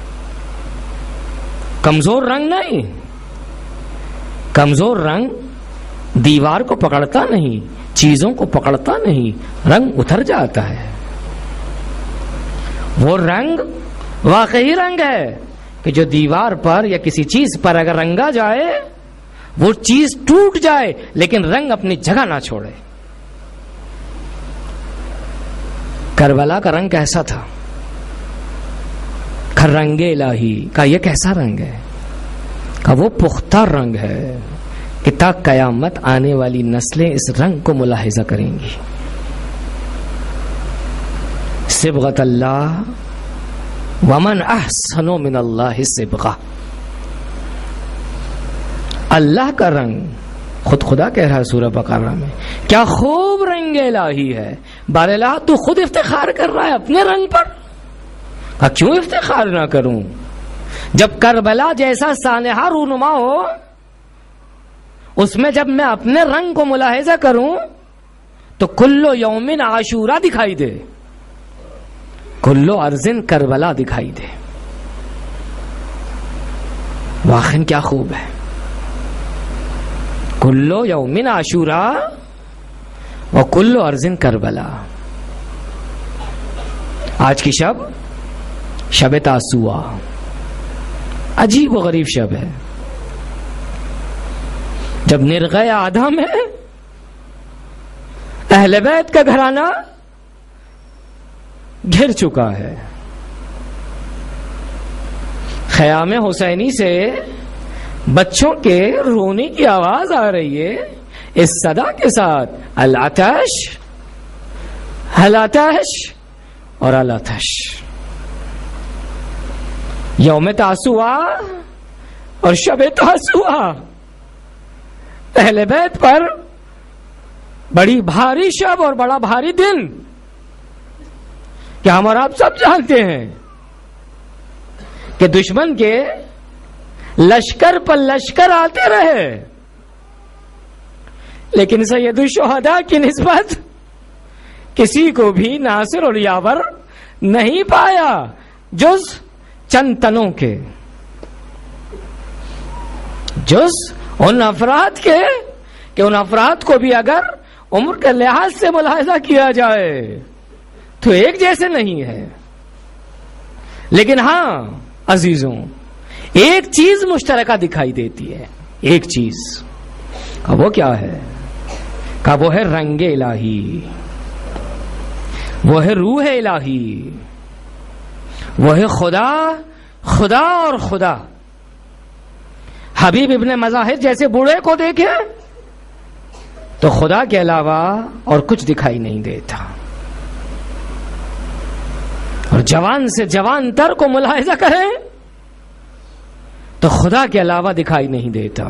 کمزور رنگ نہیں. کمزور رنگ دیوار کو پکڑتا نہیں، چیزوں کو پکڑتا نہیں، رنگ اتر جاتا ہے. وہ رنگ واقعی رنگ ہے کہ جو دیوار پر یا کسی چیز پر اگر رنگا جائے وہ چیز ٹوٹ جائے لیکن رنگ اپنی جگہ نہ چھوڑے. کربلا کا رنگ کیسا تھا؟ رنگ الہی کا یہ کیسا رنگ ہے؟ کا وہ پختہ رنگ ہے کہ تا قیامت آنے والی نسلیں اس رنگ کو ملاحظہ کریں گی. صبغۃ اللہ ومن احسن من اللہ صبغہ. اللہ کا رنگ خود خدا کہہ رہا ہے سورہ بقرہ میں، کیا خوب رنگ الہی ہے. بار اللہ تو خود افتخار کر رہا ہے اپنے رنگ پر. کہا کیوں افتخار نہ کروں جب کربلا جیسا سانحہ رونما ہو، اس میں جب میں اپنے رنگ کو ملاحظہ کروں تو کلو یومن عاشورہ دکھائی دے، کلو ارزن کربلا دکھائی دے. واقعاً کیا خوب ہے. کلو یومن عاشورہ و کلو ارزن کربلا. آج کی شب شب تاسوعا، عجیب و غریب شب ہے جب نرغہ آدم ہے، اہل بیت کا گھرانہ گھر چکا ہے. خیام حسینی سے بچوں کے رونے کی آواز آ رہی ہے اس صدا کے ساتھ، العطش العطش اور العطش. یوم تاسوعا اور شب تاسوعا اہل بیت پر بڑی بھاری شب اور بڑا بھاری دن. کیا ہم اور آپ سب جانتے ہیں کہ دشمن کے لشکر پر لشکر آتے رہے لیکن سید الشہداء کی نسبت کسی کو بھی ناصر اور یاور نہیں پایا جز چند تنوں کے، جز ان افراد کے کہ ان افراد کو بھی اگر عمر کے لحاظ سے ملاحظہ کیا جائے تو ایک جیسے نہیں ہے. لیکن ہاں عزیزوں، ایک چیز مشترکہ دکھائی دیتی ہے. ایک چیز کا وہ کیا ہے؟ کا وہ ہے رنگ الہی، وہ ہے روح الہی، وہ ہے خدا خدا اور خدا. حبیب ابن مظاہر جیسے بوڑھے کو دیکھے تو خدا کے علاوہ اور کچھ دکھائی نہیں دیتا، اور جوان سے جوان تر کو ملاحظہ کریں تو خدا کے علاوہ دکھائی نہیں دیتا.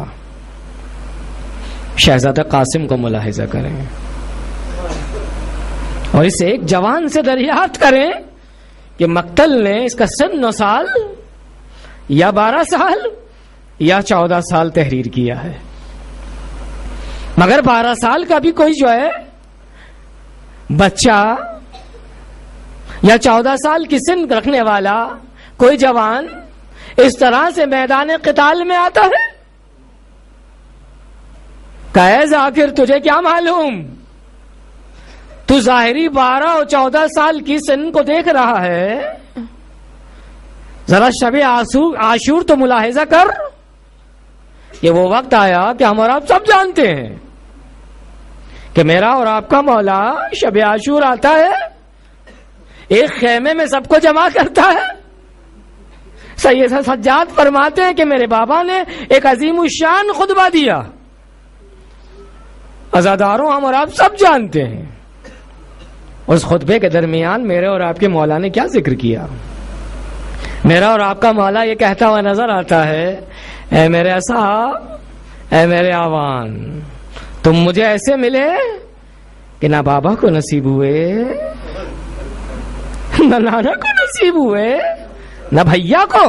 شہزادہ قاسم کو ملاحظہ کریں اور اس ایک جوان سے دریافت کریں کہ مقتل نے اس کا سن نو سال یا بارہ سال یا چودہ سال تحریر کیا ہے، مگر بارہ سال کا بھی کوئی جو ہے بچہ یا چودہ سال کی سن رکھنے والا کوئی جوان اس طرح سے میدان قتال میں آتا ہے؟ کہ ذاکر تجھے کیا معلوم، تو ظاہری بارہ اور چودہ سال کی سن کو دیکھ رہا ہے، ذرا شب عاشور تو ملاحظہ کر، یہ وہ وقت آیا کہ ہم اور آپ سب جانتے ہیں کہ میرا اور آپ کا مولا شب عاشور آتا ہے، ایک خیمے میں سب کو جمع کرتا ہے۔ سید سجاد فرماتے ہیں کہ میرے بابا نے ایک عظیم الشان خطبہ دیا، عزاداروں ہم اور آپ سب جانتے ہیں اس خطبے کے درمیان میرے اور آپ کے مولا نے کیا ذکر کیا۔ میرا اور آپ کا مولا یہ کہتا ہوا نظر آتا ہے، اے میرے اصحاب، اے میرے آوان، تم مجھے ایسے ملے کہ نہ بابا کو نصیب ہوئے، نہ نانا کو نصیب ہوئے، نہ بھیا کو،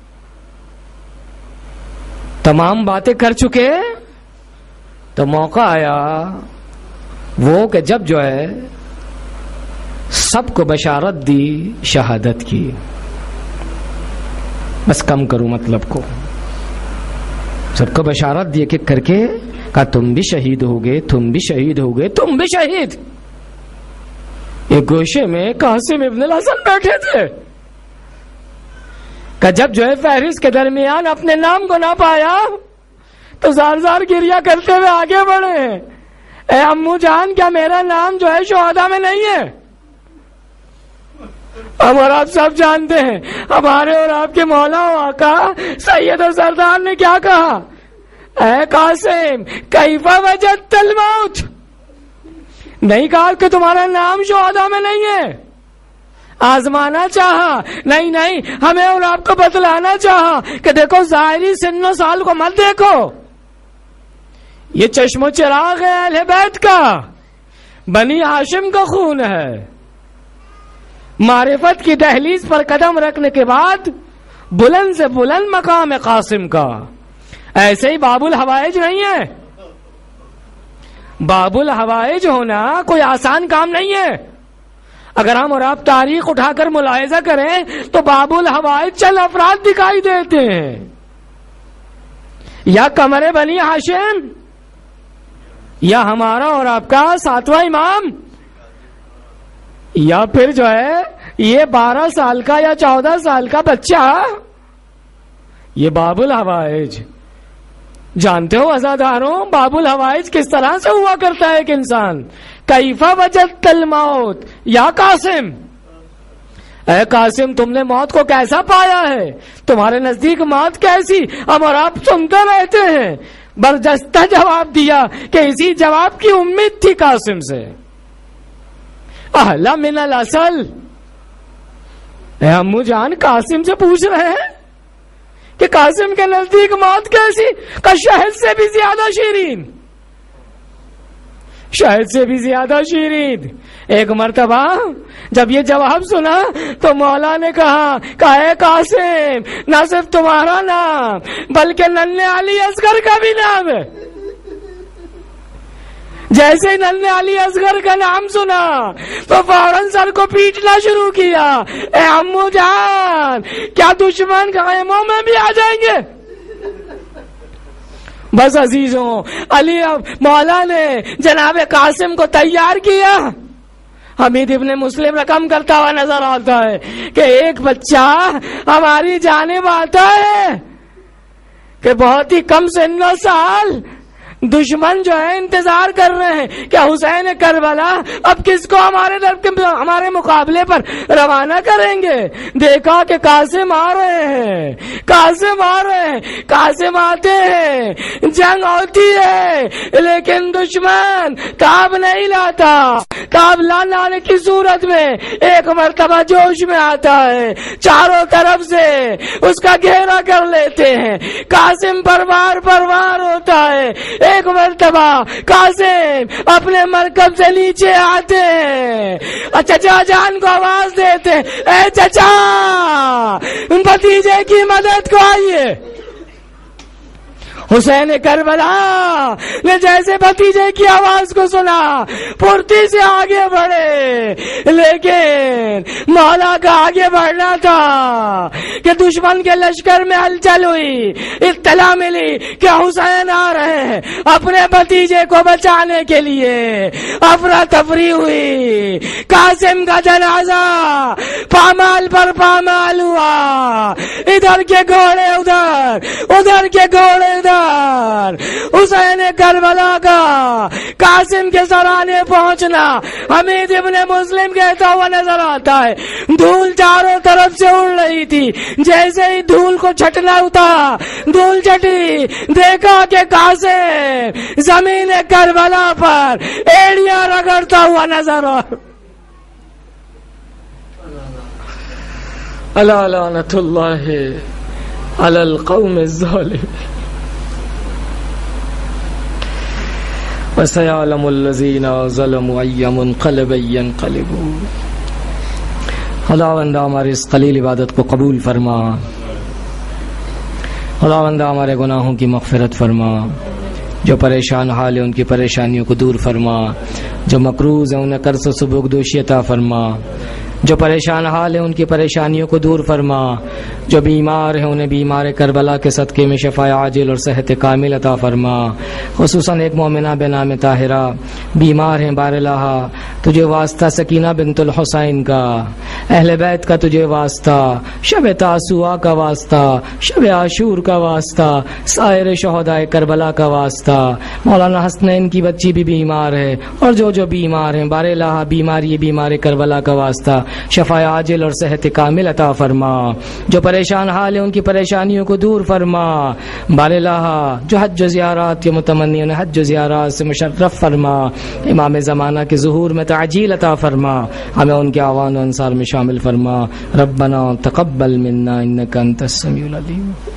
تمام باتیں کر چکے، تو موقع آیا وہ کہ جب جو ہے سب کو بشارت دی شہادت کی۔ بس کم کروں مطلب کو، سب کو بشارت دی کہ کر کے کہا تم بھی شہید ہوگے، تم بھی شہید ہوگے، تم بھی شہید۔ ایک گوشے میں قاسم ابن الحسن بیٹھے تھے کہ جب جو ہے فہرست کے درمیان اپنے نام کو نہ پایا تو زار زار گریا کرتے ہوئے آگے بڑھے، اے امو جان کیا میرا نام جو ہے شہداء میں نہیں ہے؟ ہم اور آپ سب جانتے ہیں ہمارے اور آپ کے مولا و آقا سید و سردار نے کیا کہا، اے قاسم کیف وجدت الموت، نہیں کہا کہ تمہارا نام شہداء میں نہیں ہے، آزمانا چاہا، نہیں نہیں ہمیں اور آپ کو بتلانا چاہا کہ دیکھو ظاہری سن و سال کو مت دیکھو، یہ چشم و چراغ ہے اہل بیت کا، بنی ہاشم کا خون ہے۔ معرفت کی دہلیز پر قدم رکھنے کے بعد بلند سے بلند مقام قاسم کا، ایسے ہی باب الحوائج نہیں ہے، باب الحوائج ہونا کوئی آسان کام نہیں ہے۔ اگر ہم اور آپ تاریخ اٹھا کر ملاحظہ کریں تو باب الحوائج چند افراد دکھائی دیتے ہیں، یا قمر بنی ہاشم، یا ہمارا اور آپ کا ساتواں امام، یا پھر جو ہے یہ بارہ سال کا یا چودہ سال کا بچہ، یہ باب الحوائج۔ جانتے ہو عزاداروں باب الحوائج کس طرح سے ہوا کرتا ہے ایک انسان، کیف وجدت الموت یا قاسم، اے قاسم تم نے موت کو کیسا پایا ہے، تمہارے نزدیک موت کیسی، ہم اور آپ سنتے رہتے ہیں۔ برجستہ جواب دیا کہ اسی جواب کی امید تھی قاسم سے، اہلا من الاصل، اے امو جان قاسم سے پوچھ رہے ہیں کہ قاسم کے نزدیک موت کیسی، کہ شہد سے بھی زیادہ شیرین، شہد سے بھی زیادہ شیرین۔ ایک مرتبہ جب یہ جواب سنا تو مولا نے کہا کہ اے قاسم نہ صرف تمہارا نام بلکہ ننھے علی اصغر کا بھی نام ہے۔ جیسے ہی ننھے علی اصغر کا نام سنا تو فوراً سر کو پیٹنا شروع کیا، اے امو جان کیا دشمن خیموں میں بھی آ جائیں گے؟ بس عزیزوں علی مولا نے جناب قاسم کو تیار کیا۔ حمید ابن مسلم رقم کرتا ہوا نظر آتا ہے کہ ایک بچہ ہماری جانب آتا ہے کہ بہت ہی کم سن و سال، دشمن جو ہے انتظار کر رہے ہیں کہ حسین کربلا اب کس کو ہمارے ہمارے مقابلے پر روانہ کریں گے۔ دیکھا کہ قاسم آ رہے ہیں، قاسم آ رہے ہیں، قاسم آتے ہیں، جنگ ہوتی ہے لیکن دشمن تاب نہیں لاتا، تاب لانے کی صورت میں ایک مرتبہ جوش میں آتا ہے، چاروں طرف سے اس کا گھیرا کر لیتے ہیں، قاسم پر وار پر وار ہوتا ہے، ایک مرتبہ قاسم اپنے مرکب سے نیچے آتے، چچا جان کو آواز دیتے، اے چچا بھتیجے کی مدد کو آئیے۔ حسین کربلا نے جیسے بھتیجے کی آواز کو سنا پھرتی سے آگے بڑھے، لیکن مولا کا آگے بڑھنا تھا کہ دشمن کے لشکر میں ہلچل ہوئی، اطلاع ملی کہ حسین آ رہے ہیں، اپنے بھتیجے کو بچانے کے لیے افراتفری ہوئی۔ قاسم کا جنازہ پامال پر پامال ہوا، ادھر کے گھوڑے ادھر، ادھر کے گھوڑے ادھر۔ حسین کربلا کا قاسم کے سرانے پہنچنا حمید ابن مسلم کہتا ہوا نظر آتا ہے۔ دھول چاروں طرف سے اڑ رہی تھی، جیسے ہی دھول کو چھٹنا ہوتا دھول چٹی، دیکھا کہ قاسم زمین کربلا پر ایڑیاں رگڑتا ہوا نظر آ الا لعنت اللہ علی القوم الظالمین وَسَيَعْلَمُ الَّذِينَ ظَلَمُوا أَيَّ مُنْقَلِبٍ يَنْقَلِبُونَ۔ خداوند ہماری اس قلیل عبادت کو قبول فرما، خداوند ہمارے گناہوں کی مغفرت فرما، جو پریشان حال ہیں ان کی پریشانیوں کو دور فرما، جو مقروض ہیں انہیں قرض و سبکدوشی عطا فرما، جو پریشان حال ہیں ان کی پریشانیوں کو دور فرما، جو بیمار ہیں انہیں بیمار کربلا کے صدقے میں شفا عاجل اور صحت کامل عطا فرما۔ خصوصاً ایک مومنہ بے نام طاہرہ بیمار ہیں، بار الہ تجھے واسطہ سکینہ بنت الحسین کا، اہل بیت کا تجھے واسطہ، شب تاسوعا کا واسطہ، شب عاشور کا واسطہ، سائر شہدائے کربلا کا واسطہ۔ مولانا حسنین کی بچی بھی بیمار ہے، اور جو جو بیمار ہیں بار الہ بیماری بیمار کربلا کا واسطہ شفا عاجل اور صحت کامل عطا فرما، جو پریشان حال ہیں ان کی پریشانیوں کو دور فرما، بار الہ جو حج و زیارات کے متمنی انہیں حج و زیارات سے مشرف فرما، امام زمانہ کے ظہور میں تعجیل عطا فرما، ہمیں ان کے اعوان و انصار میں شامل فرما۔ ربنا تقبل منا انک انت السمیع العلیم۔